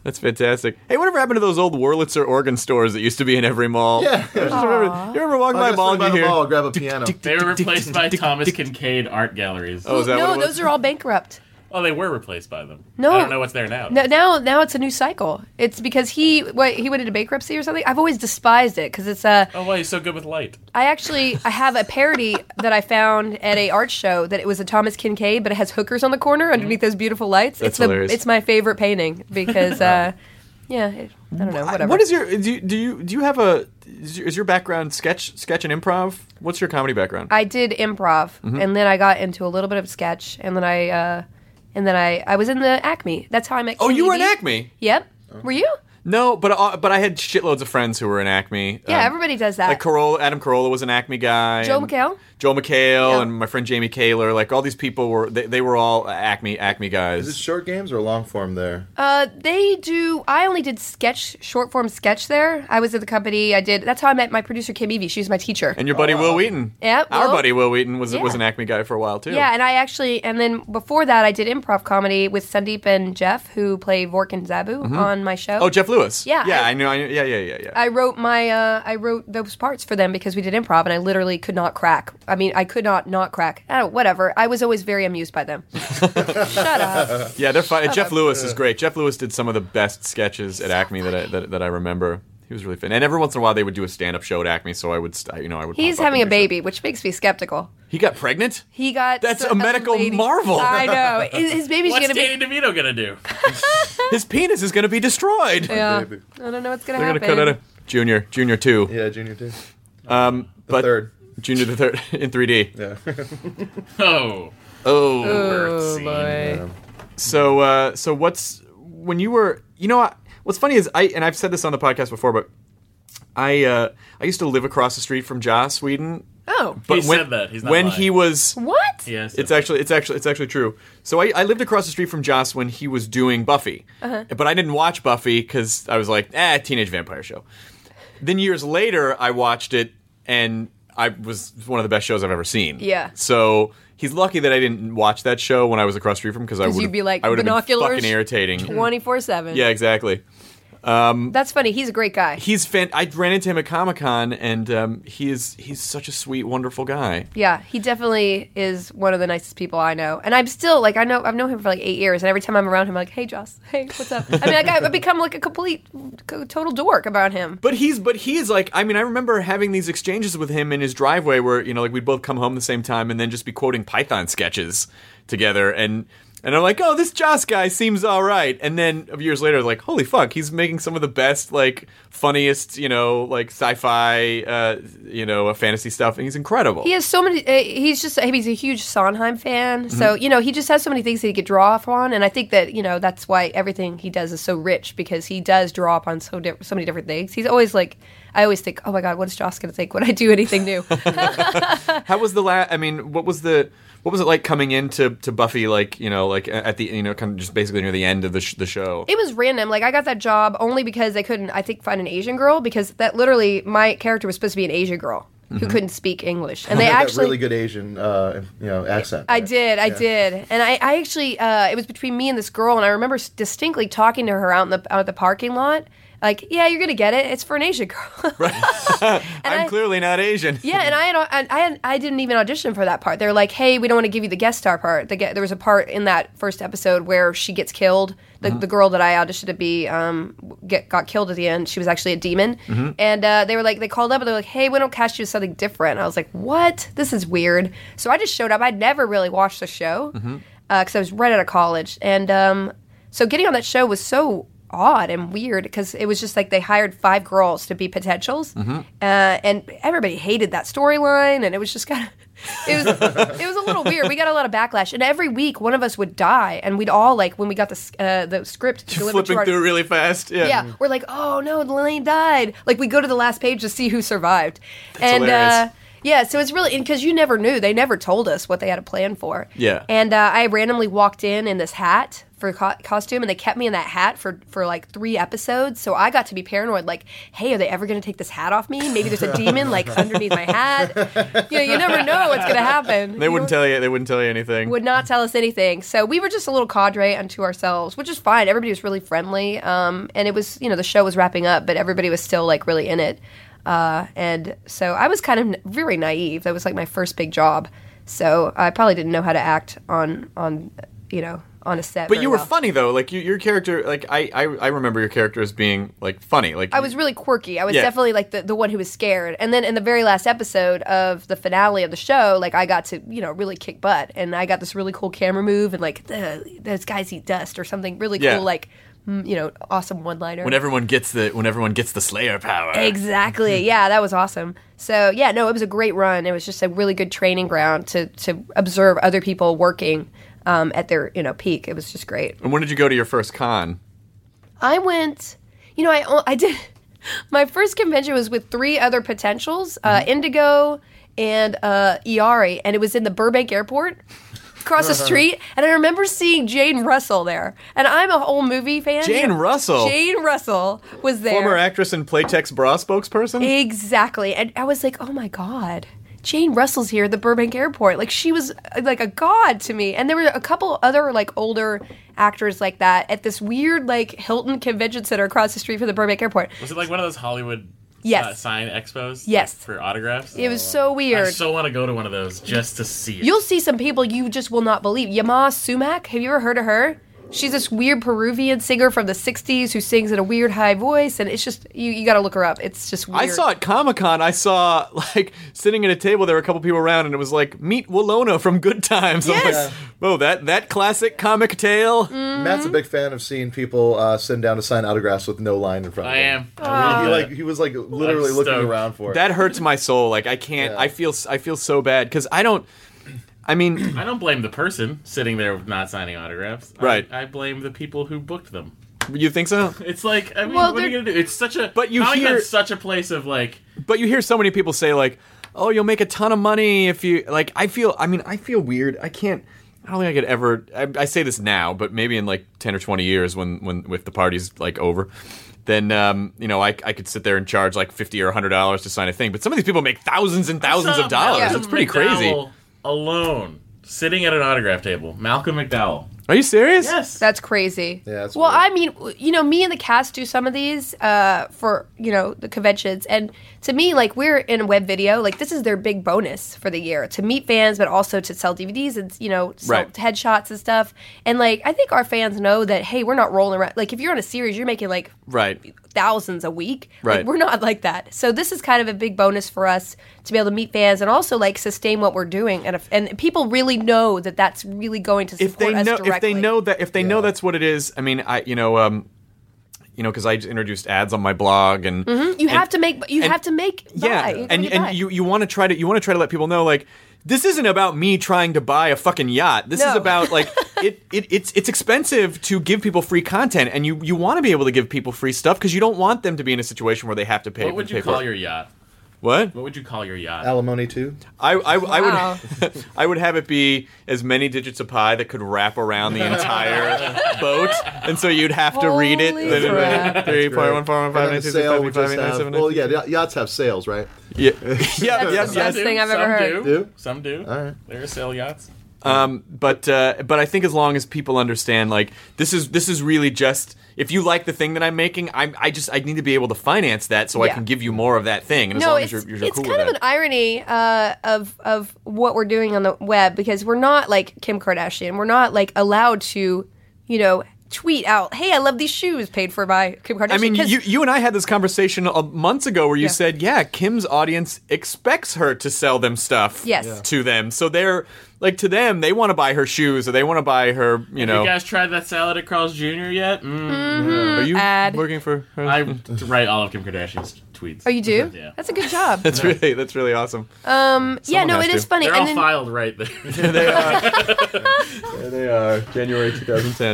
That's fantastic. Hey, whatever happened to those old Wurlitzer organ stores that used to be in every mall? Yeah. I just remember, you remember walking by a mall and you by the hear... mall, I'll grab a piano. They were replaced by Thomas Kincaid art galleries. Oh, is that no, what it was? those are all bankrupt. Oh, they were replaced by them. No. I don't know what's there now. No, now, now it's a new cycle. It's because he what, he went into bankruptcy or something. I've always despised it because it's a. Oh, why he's so good with light? I actually I have a parody that I found at a art show that it was a Thomas Kincaid, but it has hookers on the corner underneath those beautiful lights. That's it's the, hilarious. It's my favorite painting because, uh, yeah, it, I don't know, whatever. What is your... Do you, do you, do you have a... Is your, is your background sketch sketch and improv? What's your comedy background? I did improv, Mm-hmm. and then I got into a little bit of sketch, and then I, uh, and then I, I was in the Acme. That's how I met. oh, Kim you were in Levy. Acme? Yep. Were you? No, but uh, but I had shitloads of friends who were in Acme. Yeah, Um, everybody does that. Like Carolla, Adam Carolla was an Acme guy. Joe and McHale? Joe McHale Yeah. and my friend Jamie Kaler. Like all these people were, they, they were all Acme Acme guys. Is it short games or long form there? Uh, they do. I only did sketch, short form sketch there. I was at the company. I did. That's how I met my producer Kim Evie. She was my teacher. And your buddy Will Wheaton. Yeah, Our Will. buddy Will Wheaton was Yeah. was an Acme guy for a while too. Yeah, and I actually, and then before that, I did improv comedy with Sandeep and Jeff, who play Vork and Zabu on my show. Oh, Jeff Lewis. Yeah, Yeah, I- I, knew. I knew. Yeah, yeah, yeah, yeah. I wrote my, uh, I wrote those parts for them because we did improv, and I literally could not crack. I mean, I could not not crack. Oh, whatever. I was always very amused by them. Shut up. yeah, they're fun. Jeff Lewis is great. Jeff Lewis did some of the best sketches at Acme that I that, that I remember. He was really fun. And every once in a while they would do a stand up show at Acme, so I would, st- you know, I would. He's pop up having a and do baby, which makes me skeptical. stuff. He got pregnant. He got That's so- a medical lady- marvel. I know. His, his baby's What's gonna Danny be. DeVito gonna do? His penis is going to be destroyed. Yeah. Baby. I don't know what's gonna They're going happen. to cut out a junior, junior two. Yeah, junior two. Um, The but third. Junior the third in three D. Yeah. Oh, Oh. birth Oh scene. boy. So, uh, so what's when you were? You know, I, what's funny is I and I've said this on the podcast before, but I uh, I used to live across the street from Joss Whedon. Oh. But He when, said that. He's not when lying. he was. What? Yes, It's actually it's actually it's actually true. So I, I lived across the street from Joss when he was doing Buffy, Uh-huh. but I didn't watch Buffy because I was like, eh, teenage vampire show. Then years later, I watched it, and I was one of the best shows I've ever seen. Yeah. So he's lucky that I didn't watch that show when I was across the street from him because I 'Cause would you'd be like, I would have been binoculars, fucking irritating. twenty-four seven. Yeah, exactly. That's funny. He's a great guy. He's fan. I ran into him at Comic Con, and um, he is he's such a sweet, wonderful guy. Yeah, he definitely is one of the nicest people I know. And I'm still, like, I know, I've known him for like eight years, and every time I'm around him, I'm like, hey, Joss, hey, what's up? I mean, like, I've become like a complete, total dork about him. But he's but he is like I mean I remember having these exchanges with him in his driveway where you know like we'd both come home the same time and then just be quoting Python sketches together and and I'm like, oh, this Joss guy seems all right, and then years later like, holy fuck, he's making some of the best like funniest you know like sci-fi uh, you know uh, fantasy stuff, and he's incredible. He has so many, uh, he's just, he's a huge Sondheim fan. Mm-hmm. So, you know, he just has so many things that he could draw off on. And I think that, you know, that's why everything he does is so rich, because he does draw upon so, di- so many different things. He's always like, I always think, oh my God, what is Joss going to think when I do anything new? How was the last? I mean, what was the what was it like coming into to Buffy? Like you know, like at the you know, kind of just basically near the end of the sh- the show. It was random. Like, I got that job only because they couldn't, I think, find an Asian girl, because that literally, my character was supposed to be an Asian girl who couldn't speak English. And they That actually. really good Asian, uh, you know, accent. I right? did, I Yeah. did, and I, I actually, uh, it was between me and this girl, and I remember s- distinctly talking to her out in the out at the parking lot, like, yeah, you're gonna get it. It's for an Asian girl. I'm I- clearly not Asian. Yeah, and I had, I, I had, I didn't even audition for that part. They're like, hey, we don't want to give you the guest star part. They get, there was a part in that first episode where she gets killed. The, the girl that I auditioned to be um, get, got killed at the end. She was actually a demon. And uh, they were like, they called up and they're like, hey, we don't cast you as something different. I was like, what? This is weird. So I just showed up. I'd never really watched the show because I was right out of college. And um, so getting on that show was so odd and weird, because it was just like they hired five girls to be potentials, uh, and everybody hated that storyline, and it was just kind of it was it was a little weird. We got a lot of backlash, and every week one of us would die, and we'd all, like, when we got the s- uh, the script delivered Flipping to our, through really fast. Yeah. yeah, we're like, oh no, Lillian died. Like, we go to the last page to see who survived, and hilarious. uh, yeah, so it's really, because you never knew. They never told us what they had a plan for. Yeah. And uh, I randomly walked in in this hat for co- costume, and they kept me in that hat for, for like three episodes. So I got to be paranoid, like, hey, are they ever going to take this hat off me? Maybe there's a demon like underneath my hat. You know, you never know what's going to happen. They wouldn't tell you. They wouldn't tell you anything. Would not tell us anything. So we were just a little cadre unto ourselves, which is fine. Everybody was really friendly, um, and it was, you know, the show was wrapping up, but everybody was still like really in it. Uh, and so I was kind of very naive. That was like my first big job. So I probably didn't know how to act on, on you know, on a set. But very you were well. funny though. Like you, your character, like I, I, I remember your character as being like funny. Like I was really quirky. I was Yeah. definitely like the, the one who was scared. And then in the very last episode of the finale of the show, like I got to, you know, really kick butt. And I got this really cool camera move and like, the, those guys eat dust or something really Yeah. cool, like, mm, you know, awesome one-liner. when everyone gets the when everyone gets the Slayer power. Exactly. Yeah, that was awesome. So yeah, no, it was a great run. It was just a really good training ground to to observe other people working um, at their you know peak. It was just great. And when did you go to your first con? I went. You know, I I did. My first convention was with three other potentials: uh, Indigo and uh, Iari, and it was in the Burbank Airport. Across the street, and I remember seeing Jane Russell there. And I'm a whole movie fan. Jane Russell? Jane Russell was there. Former actress and Playtex bra spokesperson? Exactly. And I was like, oh my God, Jane Russell's here at the Burbank Airport. Like, she was uh, like a god to me. And there were a couple other like older actors like that at this weird like Hilton Convention Center across the street from the Burbank Airport. Was it like one of those Hollywood Yes. uh, sign expos? Yes. Like, for autographs? It was so weird. I so want to go to one of those just to see it. You'll see some people you just will not believe. Yama Sumac, have you ever heard of her? She's this weird Peruvian singer from the sixties who sings in a weird high voice, and it's just, you, you got to look her up. It's just weird. I saw at Comic-Con, I saw, like, sitting at a table, there were a couple people around, and it was like, meet Willona from Good Times. I'm Yes. like, whoa, that, that classic comic tale. Mm. Matt's a big fan of seeing people uh, sitting down to sign autographs with no line in front of I them. am. I He, love like, it. he was like literally I'm looking stoked. around for it. That hurts my soul. Like, I can't, Yeah. I feel, I feel so bad, because I don't, I mean, I don't blame the person sitting there not signing autographs. I- Right. I, blame the people who booked them. you think so? It's like, I mean, Well, what are you they're- gonna do? It's such a. But you Comic-Con's hear- such a place of like. But you hear so many people say, like, oh, you'll make a ton of money if you, like, I feel, I mean, I feel weird. I can't, I don't think I could ever, I, I say this now, but maybe in like ten or twenty years when, when, if the party's like over, then, um, you know, I, I could sit there and charge like fifty or a hundred dollars to sign a thing. But some of these people make thousands and thousands of dollars. Malcolm It's pretty crazy. McDowell alone, sitting at an autograph table. Malcolm McDowell. Are you serious? Yes. That's crazy. Yeah, that's well, weird. I mean, you know, me and the cast do some of these uh, for, you know, the conventions. And to me, like, we're in web video. Like, this is their big bonus for the year, to meet fans, but also to sell D V Ds and, you know, sell Right. headshots and stuff. And, like, I think our fans know that, hey, we're not rolling around. Like, if you're on a series, you're making, like, Right. thousands a week. Right. Like, we're not like that. So this is kind of a big bonus for us to be able to meet fans and also, like, sustain what we're doing. And, if, and people really know that that's really going to support If they us know, directly. if they know that, if they know Yeah. that's what it is, I mean, I, you know, um, you know, because I just introduced ads on my blog, and Mhm. You and- have to make. You and- have to make. yeah, buy. You gotta and make and buy. you you want to try to you want to try to let people know, like, this isn't about me trying to buy a fucking yacht. This is No. about, like, it, it it's it's expensive to give people free content, and you you want to be able to give people free stuff because you don't want them to be in a situation where they have to pay. What would you pay for call it. your yacht? What? What would you call your yacht? Alimony too. I, I, I Wow. would I would have it be as many digits of pi that could wrap around the entire boat, and so you'd have to read it. Holy crap. Three point one four one five And then nine the two six sale seven would five just eight nine have, seven well, nine. yeah, y- yachts have sales, right? Yeah, yep, yep, the yes. best thing I've ever Some heard. Do. Do? Some do. All right. There are sail yachts. Um, but uh, but I think as long as people understand, like, this is this is really just, if you like the thing that I'm making, I I just I need to be able to finance that so I Yeah. can give you more of that thing. And as No, long it's, as you're, you're it's cool kind with of that. an irony uh, of of what we're doing on the web because we're not like Kim Kardashian. We're not like allowed to, you know, tweet out, "Hey, I love these shoes, paid for by Kim Kardashian." I mean, 'Cause- you you and I had this conversation a months ago where you Yeah. said, yeah, Kim's audience expects her to sell them stuff Yes. Yeah. to them. So they're, like, to them, they want to buy her shoes or they want to buy her, you Have know. you guys tried that salad at Carl's Junior yet? Mm. Are you Ad. working for her? I write all of Kim Kardashian's tweets. oh, you do? Yeah. That's a good job. That's really that's really awesome. Um, yeah, Someone no, has it to. is funny. They're and all then, filed right there. they are. There they are. January twenty ten.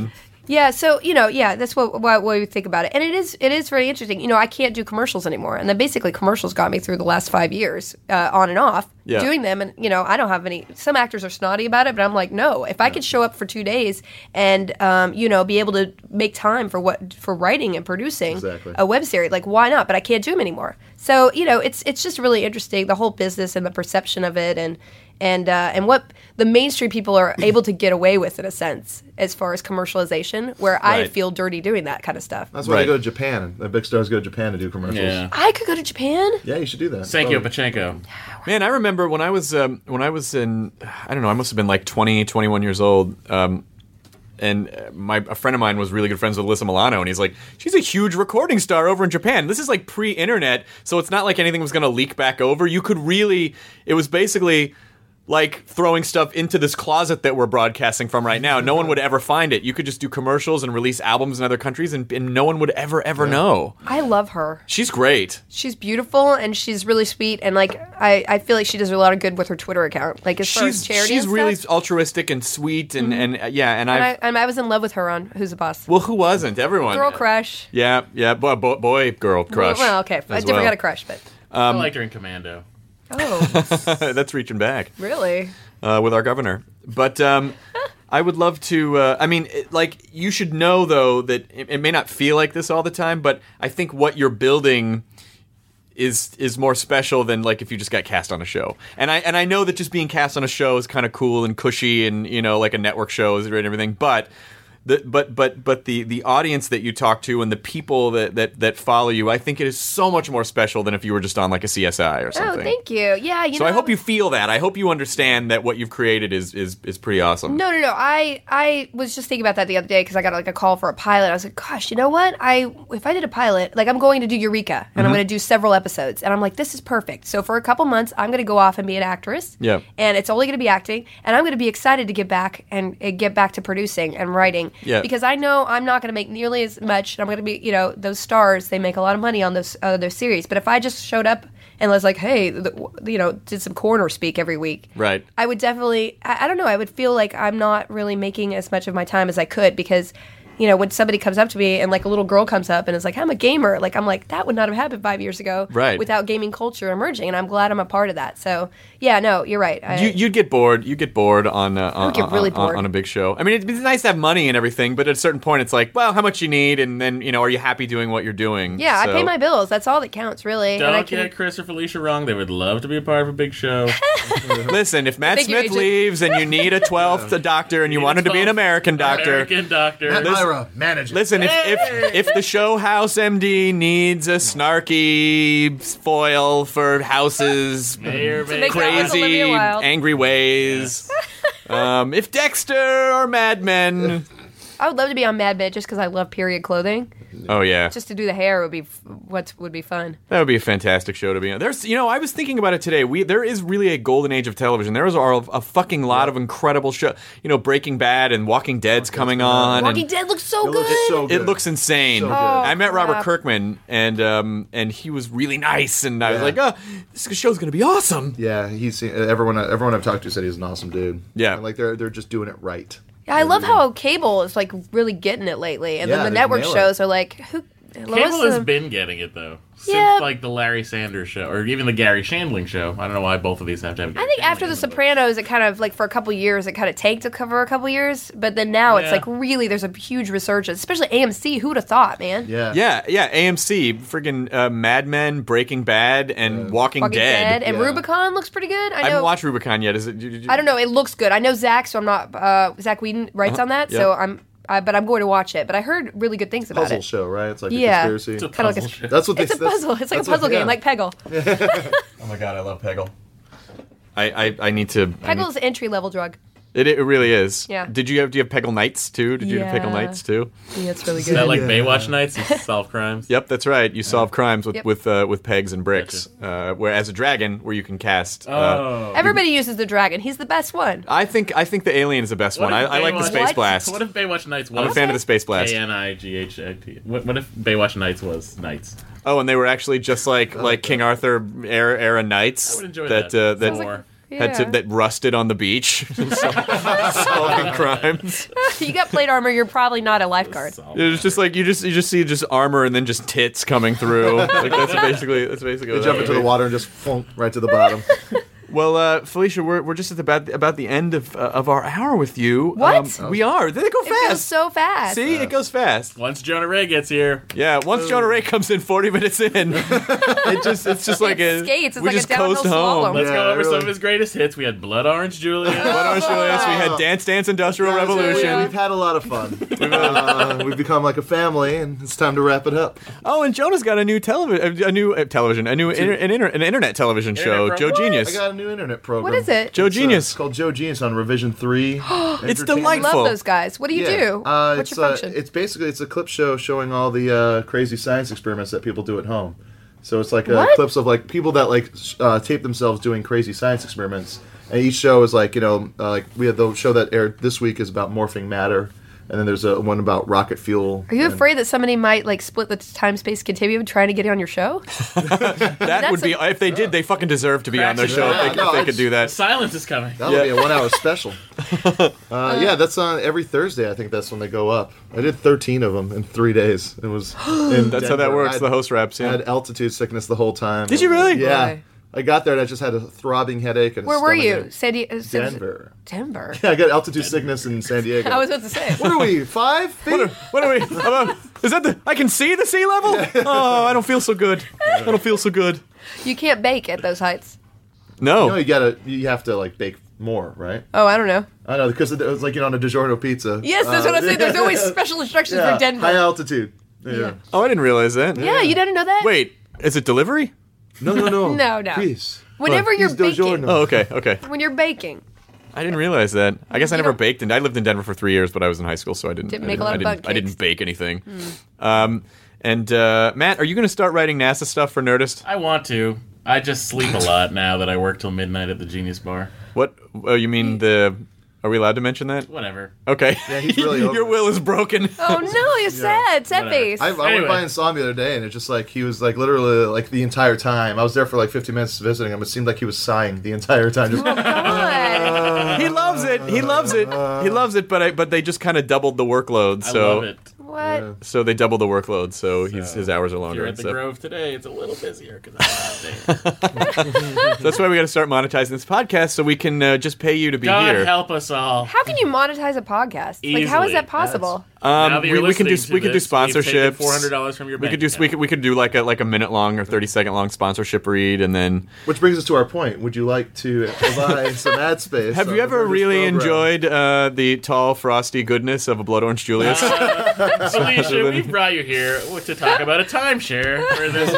Yeah, so you know, yeah, that's what, what what we think about it, and it is it is very interesting. You know, I can't do commercials anymore, and then basically commercials got me through the last five years, uh, on and off, Yeah. doing them. And you know, I don't have any. Some actors are snotty about it, but I'm like, no. If I could show up for two days and um, you know, be able to make time for what for writing and producing Exactly. a web series, like why not? But I can't do them anymore. So you know, it's it's just really interesting, the whole business and the perception of it, and. And uh, and what the mainstream people are able to get away with, in a sense, as far as commercialization, where I Right. feel dirty doing that kind of stuff. That's why Right. they go to Japan. The big stars go to Japan to do commercials. Yeah. I could go to Japan. Yeah, you should do that. Thank you, Oh. Pachenko. Man, I remember when I was um, when I was in, I don't know, I must have been like twenty, twenty-one years old. Um, and uh, my a friend of mine was really good friends with Alyssa Milano, and he's like, she's a huge recording star over in Japan. This is like pre-internet, so it's not like anything was going to leak back over. You could really, it was basically like throwing stuff into this closet that we're broadcasting from right now. No one would ever find it. You could just do commercials and release albums in other countries, and, and no one would ever, ever know. I love her. She's great. She's beautiful and she's really sweet, and like I, I feel like she does a lot of good with her Twitter account. Like as far as She's charity, she's and really stuff. altruistic and sweet, and, and uh, yeah, and, And I've, I, and I was in love with her on Who's the Boss. well, who wasn't? Everyone. Girl crush. Yeah, yeah, boy, boy, boy girl crush. Well, okay, I as different well. kind of crush, but I liked her in Commando. oh, That's reaching back really? uh, with our governor. But um, I would love to. Uh, I mean, it, like you should know though that it, it may not feel like this all the time, but I think what you're building is is more special than like if you just got cast on a show. And I and I know that just being cast on a show is kind of cool and cushy, and you know, like a network show is and everything, but. The, but but but the, the audience that you talk to and the people that, that, that follow you, I think it is so much more special than if you were just on like a C S I or something. Oh, thank you. Yeah, you so know. I hope you feel that. I hope you understand that what you've created is is, is pretty awesome. No, no, no. I I was just thinking about that the other day because I got like a call for a pilot. I was like, gosh, you know what? I if I did a pilot, like I'm going to do Eureka and Mm-hmm. I'm going to do several episodes, and I'm like, this is perfect. So for a couple months, I'm going to go off and be an actress. Yeah. And it's only going to be acting, and I'm going to be excited to get back and, and get back to producing and writing. Yeah. Because I know I'm not going to make nearly as much. I'm going to be, you know, those stars. They make a lot of money on those uh, those series. But if I just showed up and was like, hey, the, you know, did some corner speak every week, Right. I would definitely, I, I don't know, I would feel like I'm not really making as much of my time as I could because, you know, when somebody comes up to me and like a little girl comes up and is like, I'm a gamer, like I'm like, that would not have happened five years ago Right. without gaming culture emerging, and I'm glad I'm a part of that. So, yeah, no, you're right. I, You, you'd get bored. You get bored on uh, on, get really on, on- bored. on a big show. I mean, it'd be nice to have money and everything, but at a certain point, it's like, well, how much you need, and then you know, are you happy doing what you're doing? yeah, So- I pay my bills. That's all that counts, really. and I Don't can, get Chris or Felicia wrong. They would love to be a part of a big show. Listen, if Matt Thank you, Smith Agent. leaves and you need a twelfth doctor and you want him to be an American doctor, American doctor. Matt Listen- Myra, manage it. listen, if, if if the show house M D needs a snarky foil for houses, Mayor, To make out with crazy, Olivia Wilde. angry ways, um, if Dexter or Mad Men, I would love to be on Mad Men just because I love period clothing. oh yeah, Just to do the hair would be f- what would be fun. that would be a fantastic show to be on. There's, you know, I was thinking about it today. We there is really a golden age of television. There is a, a fucking lot of incredible show. You know, Breaking Bad and Walking Dead's coming on. Walking and Dead looks so It good. looks so good. It looks insane. So good. I met Robert crap. Kirkman, and um, and he was really nice, and I was Yeah. like, oh, this show's gonna be awesome. Yeah, he's everyone. Everyone I've talked to said he's an awesome dude. Yeah. And, like they're they're just doing it right. Yeah, I love how cable is like really getting it lately, and Yeah, then the they network nail it. shows are like, who? Cable Lois, has um, been getting it though since Yeah. like the Larry Sanders show, or even the Gary Shandling show. I don't know why both of these have to have. I think after The Sopranos, it kind of like for a couple years, it kind of tanked to cover a couple years, but then now it's Yeah. like really there's a huge resurgence, especially A M C. Who would have thought, man? Yeah. Yeah, yeah. A M C, friggin' uh, Mad Men, Breaking Bad, and Walking, Walking Dead. Dead and Yeah. Rubicon looks pretty good. I I haven't know. watched Rubicon yet. Is it? Did you, I don't know. It looks good. I know Zach, so I'm not. Uh, Zach Whedon writes on that, so yeah. I'm. I, but I'm going to watch it. But I heard really good things about Puzzle it. show, right? It's like Yeah. a conspiracy. It's a Kinda like a- puzzle show. That's what they. It's a that's- puzzle. It's like a that's what- puzzle game, yeah. like Peggle. Oh my god, I love Peggle. I I, I need to. I need- Peggle's an entry level drug. It, it really is. Yeah. Did you have? Do you have Peggle Nights too? Did you have Peggle Yeah. Nights too? Yeah, it's really Is that good. like Baywatch nights? You solve crimes. Yep, that's right. You solve crimes with Yep. with uh, with pegs and bricks. Uh, where as a dragon, where you can cast. Uh, Oh. Everybody uses the dragon. He's the best one. I think I think the alien is the best What one. I, if I like the Baywatch- Space What? Blast. What if Baywatch Nights was? I'm a fan of the Space Blast. A N I G H A T. What, what if Baywatch Nights was Nights? Oh, and they were actually just like like King Arthur era, era knights. I would enjoy that. that. Uh, that Sounds like- had to Yeah. that rusted on the beach, sol- solving crimes. You got plate armor. You're probably not a lifeguard. It was just like you just you just see just armor and then just tits coming through. Like that's basically that's basically. They what jump that into would the be. water and just flunk right to the bottom. Well, uh, Felicia, we're we're just at the, about about the end of uh, of our hour with you. What? Um, we are. They go It goes fast. so fast. See, it goes fast. Once Jonah Ray gets here, Yeah, once Jonah Ray comes in, forty minutes in, it just it's just like It a skates. It's we like a just coast downhill home. slalom. let's Yeah, go over some really. of his greatest hits. We had Blood Orange Julius. Blood Orange Julius, we had Dance Dance Industrial Guys, we- Revolution. We've had a lot of fun. uh, we've become like a family, and it's time to wrap it up. Oh, and Jonah's got a new television, a new uh, television, a new inter- an, inter- an internet television show, Internet Joe program? I Genius. got a new internet program. What is it? Joe It's, uh, Genius. It's called Joe Genius on Revision three. It's Entertainment. delightful. Love those guys. What do you Yeah. do? Uh, What's it's, your uh, function? it's basically it's a clip show showing all the uh, crazy science experiments that people do at home. So it's like uh, What? clips of like people that like sh- uh, tape themselves doing crazy science experiments, and each show is like you know uh, like we had the show that aired this week is about morphing matter, and then there's a one about rocket fuel. Are you and- afraid that somebody might like split the time space continuum trying to get on your show? That would be a- if they did, they fucking deserve to be on their Cracks show it. if they, Yeah, if no, they could it's- do that. Silence is coming. That would be a one-hour special. Uh, yeah, that's on every Thursday. I think that's when they go up. I did thirteen of them in three days. It was. In That's how that Denver. works. I had- The host reps. I Yeah. had altitude sickness the whole time. Did you really? Yeah. Boy. I got there and I just had a throbbing headache. And a Where were stomach you? ache. San Diego. Denver. Denver. Yeah, I got altitude sickness in San Diego. I was about to say. What are we? Five feet? What are, what are we? About, is that the? I can see the sea level. Oh, I don't feel so good. I don't feel so good. You can't bake at those heights. No. No, you gotta. You have to like bake more, right? Oh, I don't know. I know because it was like you know on a DiGiorno pizza. Yes, that's Uh, what I say. There's always special instructions yeah, for Denver. high altitude. Yeah. Oh, I didn't realize that. Yeah, you didn't know that? Wait, is it delivery? No, no, no. No, no. Please. Whenever you're He's baking, DiGiorno. Oh, okay, okay. when you're baking, I didn't realize that. I guess I You never don't- baked, and I lived in Denver for three years, but I was in high school, so I didn't. Didn't I make a didn't- lot I of didn't, bun I didn't cakes. bake anything. Um, and uh, Matt, are you going to start writing NASA stuff for Nerdist? I want to. I just sleep a lot now that I work till midnight at the Genius Bar. What? Oh, you mean the? Are we allowed to mention that? Whatever. Okay. Yeah, he's really over Your it. will is broken. oh no, you're sad, sad whatever. face. I, I Anyway. went by and saw him the other day, and it's just like he was like literally like the entire time. I was there for like fifty minutes visiting him. It seemed like he was sighing the entire time. Just, Oh, God. He loves it. He loves it. He loves it. But I, but they just kind of doubled the workload. I So love it. What? so they doubled the workload. So he's, his hours are If longer. you're at and the stuff. Grove today, it's a little busier because I'm not there. So that's why we got to start monetizing this podcast so we can uh, just pay you to be God here. help us all. How can you monetize a podcast? Like, how is Easily. that possible? Um, Now that we, you're we can do listening to we can do this, we've taken sponsorships. four hundred dollars from your We bank could do we account. could, we could do like a like a minute long or thirty second long sponsorship read, and then which brings us to our point. Would you like to provide some ad space? have on you the ever Nerdist really program? enjoyed uh, the tall frosty goodness of a Blood Orange Julius? Felicia, we brought you here to talk about a timeshare for this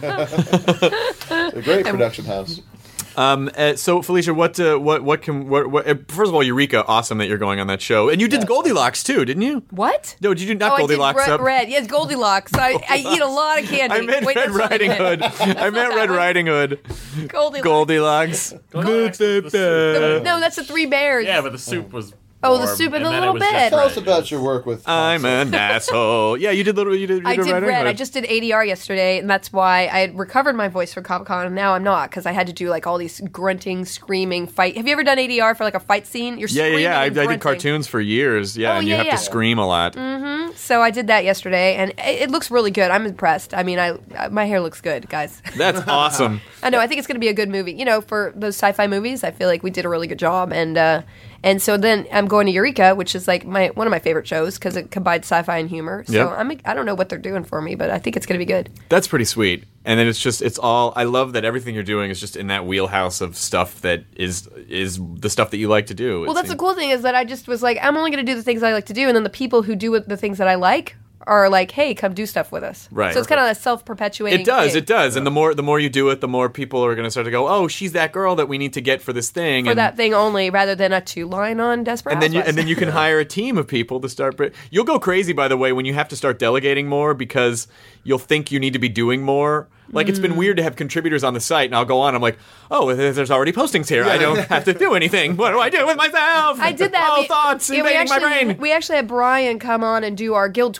room. A great production house. Um, uh, so Felicia, what, uh, what, what can, what, what, uh, first of all, Eureka, awesome that you're going on that show, and you did Goldilocks too, didn't you? What? No, did you not oh, Goldilocks I did up? red, red. Yes, Goldilocks. I, I eat a lot of candy. I meant Wait, Red that's not Riding it. Hood. I meant that Red one. Riding Hood. Goldilocks. Goldilocks. Goldilocks is the No, that's the Three Bears. Yeah, but the soup was. Oh, the warm, soup and the then it little was just bed. Tell right. us about your work with. I'm an asshole. Yeah, you did little. You did. You I did Riding red. Hood. I just did A D R yesterday, and that's why I had recovered my voice for Comic Con, and now I'm not because I had to do like all these grunting, screaming fight. Have you ever done A D R for like a fight scene? You're Yeah, yeah, screaming yeah. I, I and did grunting. cartoons for years. Yeah, Oh, and you yeah, have yeah. to scream a lot. So I did that yesterday, and it, it looks really good. I'm impressed. I mean, I my hair looks good, guys. That's awesome. I know. I think it's going to be a good movie. You know, for those sci-fi movies, I feel like we did a really good job. And uh, and so then I'm going to Eureka, which is like my one of my favorite shows because it combines sci-fi and humor. So Yep. I'm I don't know what they're doing for me, but I think it's going to be good. That's pretty sweet. And then it's just it's all I love that everything you're doing is just in that wheelhouse of stuff that is is the stuff that you like to do. Well, It that's the seems- cool thing is that I just was like, I'm only going to do the things I like to do, and then the people who do the things that I like are like, hey, come do stuff with us. Right. So it's kind of a self-perpetuating. It does, thing. it does. And the more the more you do it, the more people are going to start to go, "Oh, she's that girl that we need to get for this thing." For and, that thing only, rather than a two-line on Desperate and then you Housewives. and then you can hire a team of people to start. br- You'll go crazy, by the way, when you have to start delegating more because you'll think you need to be doing more. Like it's Mm. been weird to have contributors on the site, and I'll go on. I'm like, oh, there's already postings here. I don't have to do anything. What do I do with myself? I did that. Oh, We- thoughts yeah, we invading my actually- brain. We actually had Brian come on and do our guild Twitter.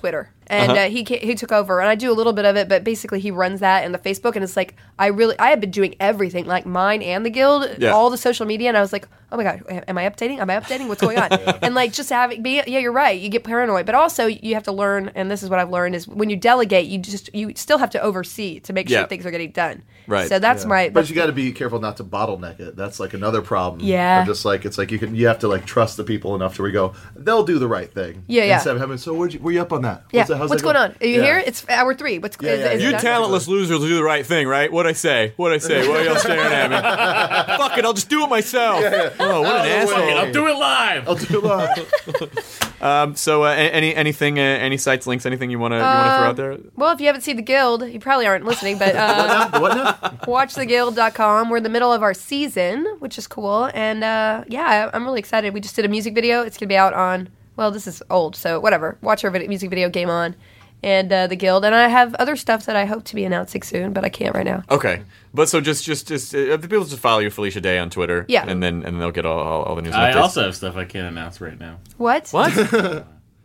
and Uh-huh. uh, he ca- he took over, and I do a little bit of it, but basically he runs that and the Facebook, and it's like I really I have been doing everything, like mine and the guild, Yeah. all the social media, and I was like, oh my god, am I updating? Am I updating? What's going on? And like just having be yeah, you're right, you get paranoid, but also you have to learn, and this is what I've learned is when you delegate, you just you still have to oversee to make sure Yeah. things are getting done. Right. So that's Yeah. my. But you got to be careful not to bottleneck it. That's like another problem. Yeah. Or just like it's like you can you have to like trust the people enough to where you go they'll do the right thing. Yeah, yeah. Instead of having so where'd you, were you up on that? Yeah. What's, that, how's What's that going on? Are you Yeah. here? It's hour three. What's Yeah, is, yeah, is yeah. You that- talentless losers will do the right thing, right? What'd I say? What'd I say? Why are y'all staring at me? Fuck it, I'll just do it myself. Oh, what an Out of the way. asshole. I'll do it live. I'll do it live. Um, so, uh, a- any anything, uh, any sites, links, anything you want to you want to throw out there? Well, if you haven't seen The Guild, you probably aren't listening, but uh, what now? watch the guild dot com. We're in the middle of our season, which is cool. And uh, yeah, I'm really excited. We just did a music video. It's going to be out on, well, this is old, so whatever. Watch our vid- music video, Game On, and uh, The Guild. And I have other stuff that I hope to be announcing soon, but I can't right now. Okay, but so just just just uh, the people just follow you, Felicia Day, on Twitter. Yeah. and then and then they'll get all, all, all the news. and I updates. also have stuff I can't announce right now. What? What?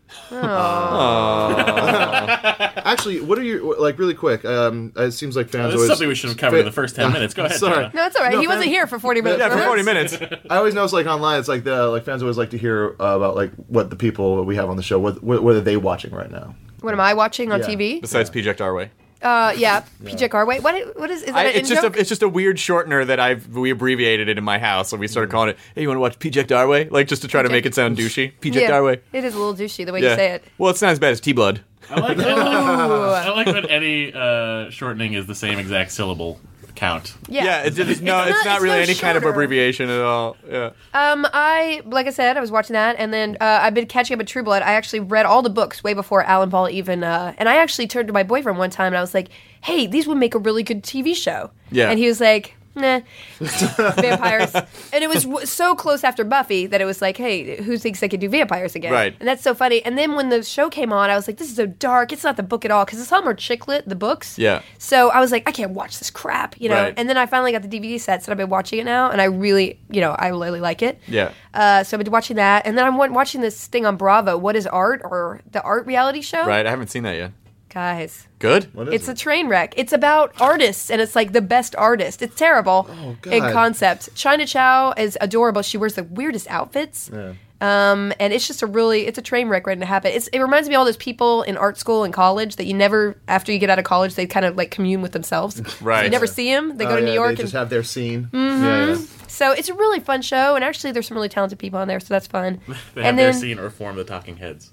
Actually, what are your like really quick? Um, it seems like fans This is always something we should have covered in the first ten minutes. Go ahead. Sorry. Jonah. No, it's all right. No, he wasn't fans- here for forty minutes. Yeah, for remember? forty minutes. I always notice like online, it's like the like fans always like to hear uh, about like what the people we have on the show what what, what are they watching right now? What am I watching on Yeah. T V? Besides P J Arway. Uh, yeah, P J Carway. What? What is? Is that I, an it's just a in-joke? it's just a weird shortener that I've we abbreviated it in my house, so we Mm. started calling it. Hey, you want to watch P J Arway? Like just to try to make it sound douchey. P J Yeah, Arway. it is a little douchey the way Yeah. you say it. Well, it's not as bad as T Blood. I like that. I like that any uh, shortening is the same exact syllable count. Yeah, Yeah, it's, it's, no, it's, not, it's really no any kind of shorter. abbreviation at all. Yeah. Um, I like I said, I was watching that, and then uh, I've been catching up with True Blood. I actually read all the books way before Alan Ball even, uh, and I actually turned to my boyfriend one time, and I was like, "Hey, these would make a really good T V show." Yeah. and he was like, "Nah, vampires." And it was w- so close after Buffy that it was like, "Hey, who thinks they could do vampires again?" Right. And that's so funny. And then when the show came on, I was like, "This is so dark. It's not the book at all because it's all more chick lit, the books." Yeah. So I was like, I can't watch this crap, you know. Right. And then I finally got the D V D sets, and I've been watching it now, and I really, you know, I really like it. Yeah. Uh, so I've been watching that, and then I'm wa- watching this thing on Bravo. What is art, or the art reality show? Right. I haven't seen that yet. Guys, Good. What is it's it? a train wreck. It's about artists, and it's like the best artist. It's terrible Oh, God. in concept. China Chow is adorable. She wears the weirdest outfits. Um, and it's just a really, it's a train wreck waiting to happen. It's, it reminds me of all those people in art school and college that you never, after you get out of college, they kind of like commune with themselves. Right. You never see them. They go Oh, to yeah, New York. They just and, have their scene. Yeah, yeah. so it's a really fun show, and actually there's some really talented people on there, so that's fun. They have and their then, scene or form the Talking Heads.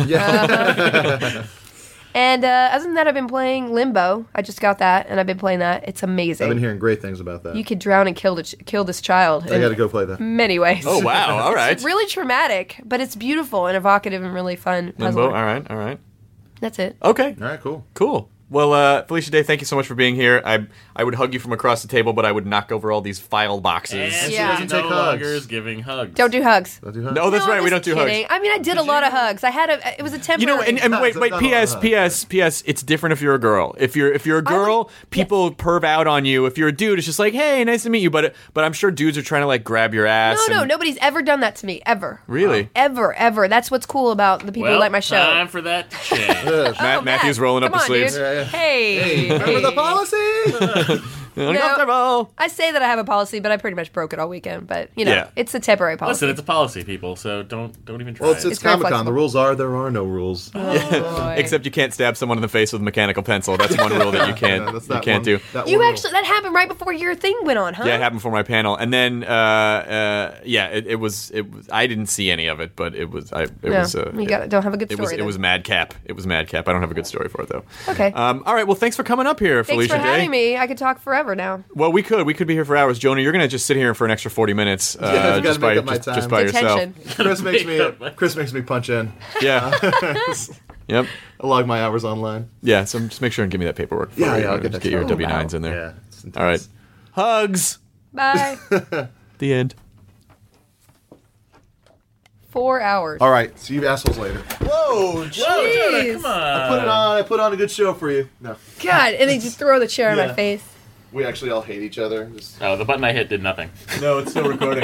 and uh, other than that, I've been playing Limbo. I just got that, and I've been playing that. It's amazing. I've been hearing great things about that. You could drown and kill the ch- kill this child. I in got to go play that. many ways. Oh wow! All right. It's really traumatic, but it's beautiful and evocative and really fun. puzzle. Limbo. All right. All right. That's it. Okay. All right, cool. Cool. Well, uh, Felicia Day, thank you so much for being here. I I would hug you from across the table, but I would knock over all these file boxes. And Yeah. she doesn't take no longer hugs. is giving hugs. Don't do hugs. I'll do that. No, that's No, right. I'm We don't just do kidding. hugs. I mean, I did a lot of hugs. I had a. It was a You temporary. know, and, and wait, wait. Not P S. all P S. P S. It's different if you're a girl. If you're if you're a girl, people perv out on you. If you're a dude, it's just like, hey, nice to meet you. But but I'm sure dudes are trying to like grab your ass. no, no, and- nobody's ever done that to me ever. Really? Ever, ever. That's what's cool about the people Well, who like my show. time for that to change. Yes. Matt, Oh, Matthew's Matt, rolling up come his on, sleeves. dude. Yeah, yeah. Hey, Remember the hey. policy? Uncomfortable. I say that I have a policy, but I pretty much broke it all weekend. But you know, Yeah. it's a temporary policy. Listen, it's a policy, people, so don't don't even try. Well, it's, it. it's It's very Comic Con. The flexible. rules are there are no rules. Boy. Except you can't stab someone in the face with a mechanical pencil. That's one rule that you can't Yeah, that's you that can't one- do. that You one rule. actually that happened right before your thing went on, huh? Yeah, it happened before my panel, and then uh, uh, yeah, it, it was it was. I didn't see any of it, but it was. I it No, was. Uh, you it- got don't have a good It story. was. It then. was madcap. It was madcap. I don't have a good story for it though. Okay. Um, all right. Well, thanks for coming up here, Thanks Felicia for Day. having me. I could talk forever now. Well, we could. We could be here for hours. Jonah, you're gonna just sit here for an extra forty minutes, uh, Yeah, I gotta just make by up my just, time. just by yourself. Detention. Chris makes me Makeup. Chris makes me punch in. Yeah. Yep. I log my hours online. Yeah. So just make sure and give me that paperwork. Yeah, before you- yeah, I'll get just that get your stuff. W nines in there. Yeah. it's intense. All right. Hugs. Bye. The end. Four hours. All right. See you assholes later. Whoa! Whoa, Jonah, come on. Put it on. I put on a good show for you. No, God, and they just throw the chair in Yeah. my face. we actually all hate each other. Just... Oh, the button I hit did nothing. No, it's still recording.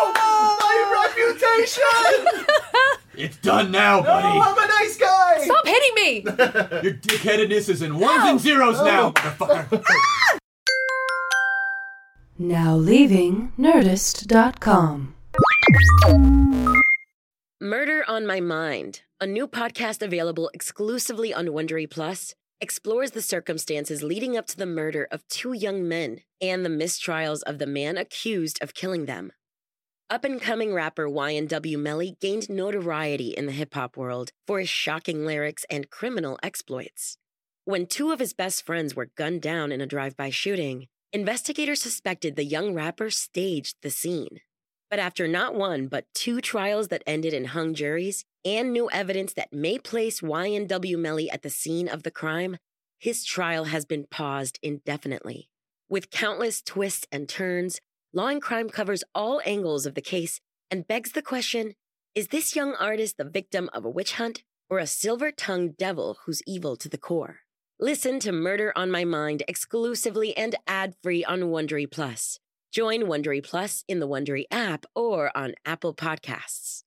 My reputation! It's done now, buddy. I'm a nice guy. Stop hitting me. Your dickheadedness is in ones and zeros now, motherfucker. Now leaving Nerdist dot com. Murder on My Mind, a new podcast available exclusively on Wondery Plus, explores the circumstances leading up to the murder of two young men and the mistrials of the man accused of killing them. Up-and-coming rapper Y N W Melly gained notoriety in the hip-hop world for his shocking lyrics and criminal exploits. When two of his best friends were gunned down in a drive-by shooting, investigators suspected the young rapper staged the scene. But after not one, but two trials that ended in hung juries and new evidence that may place Y N W Melly at the scene of the crime, his trial has been paused indefinitely. With countless twists and turns, Law and Crime covers all angles of the case and begs the question, is this young artist the victim of a witch hunt or a silver-tongued devil who's evil to the core? Listen to Murder on My Mind exclusively and ad-free on Wondery Plus. Join Wondery Plus in the Wondery app or on Apple Podcasts.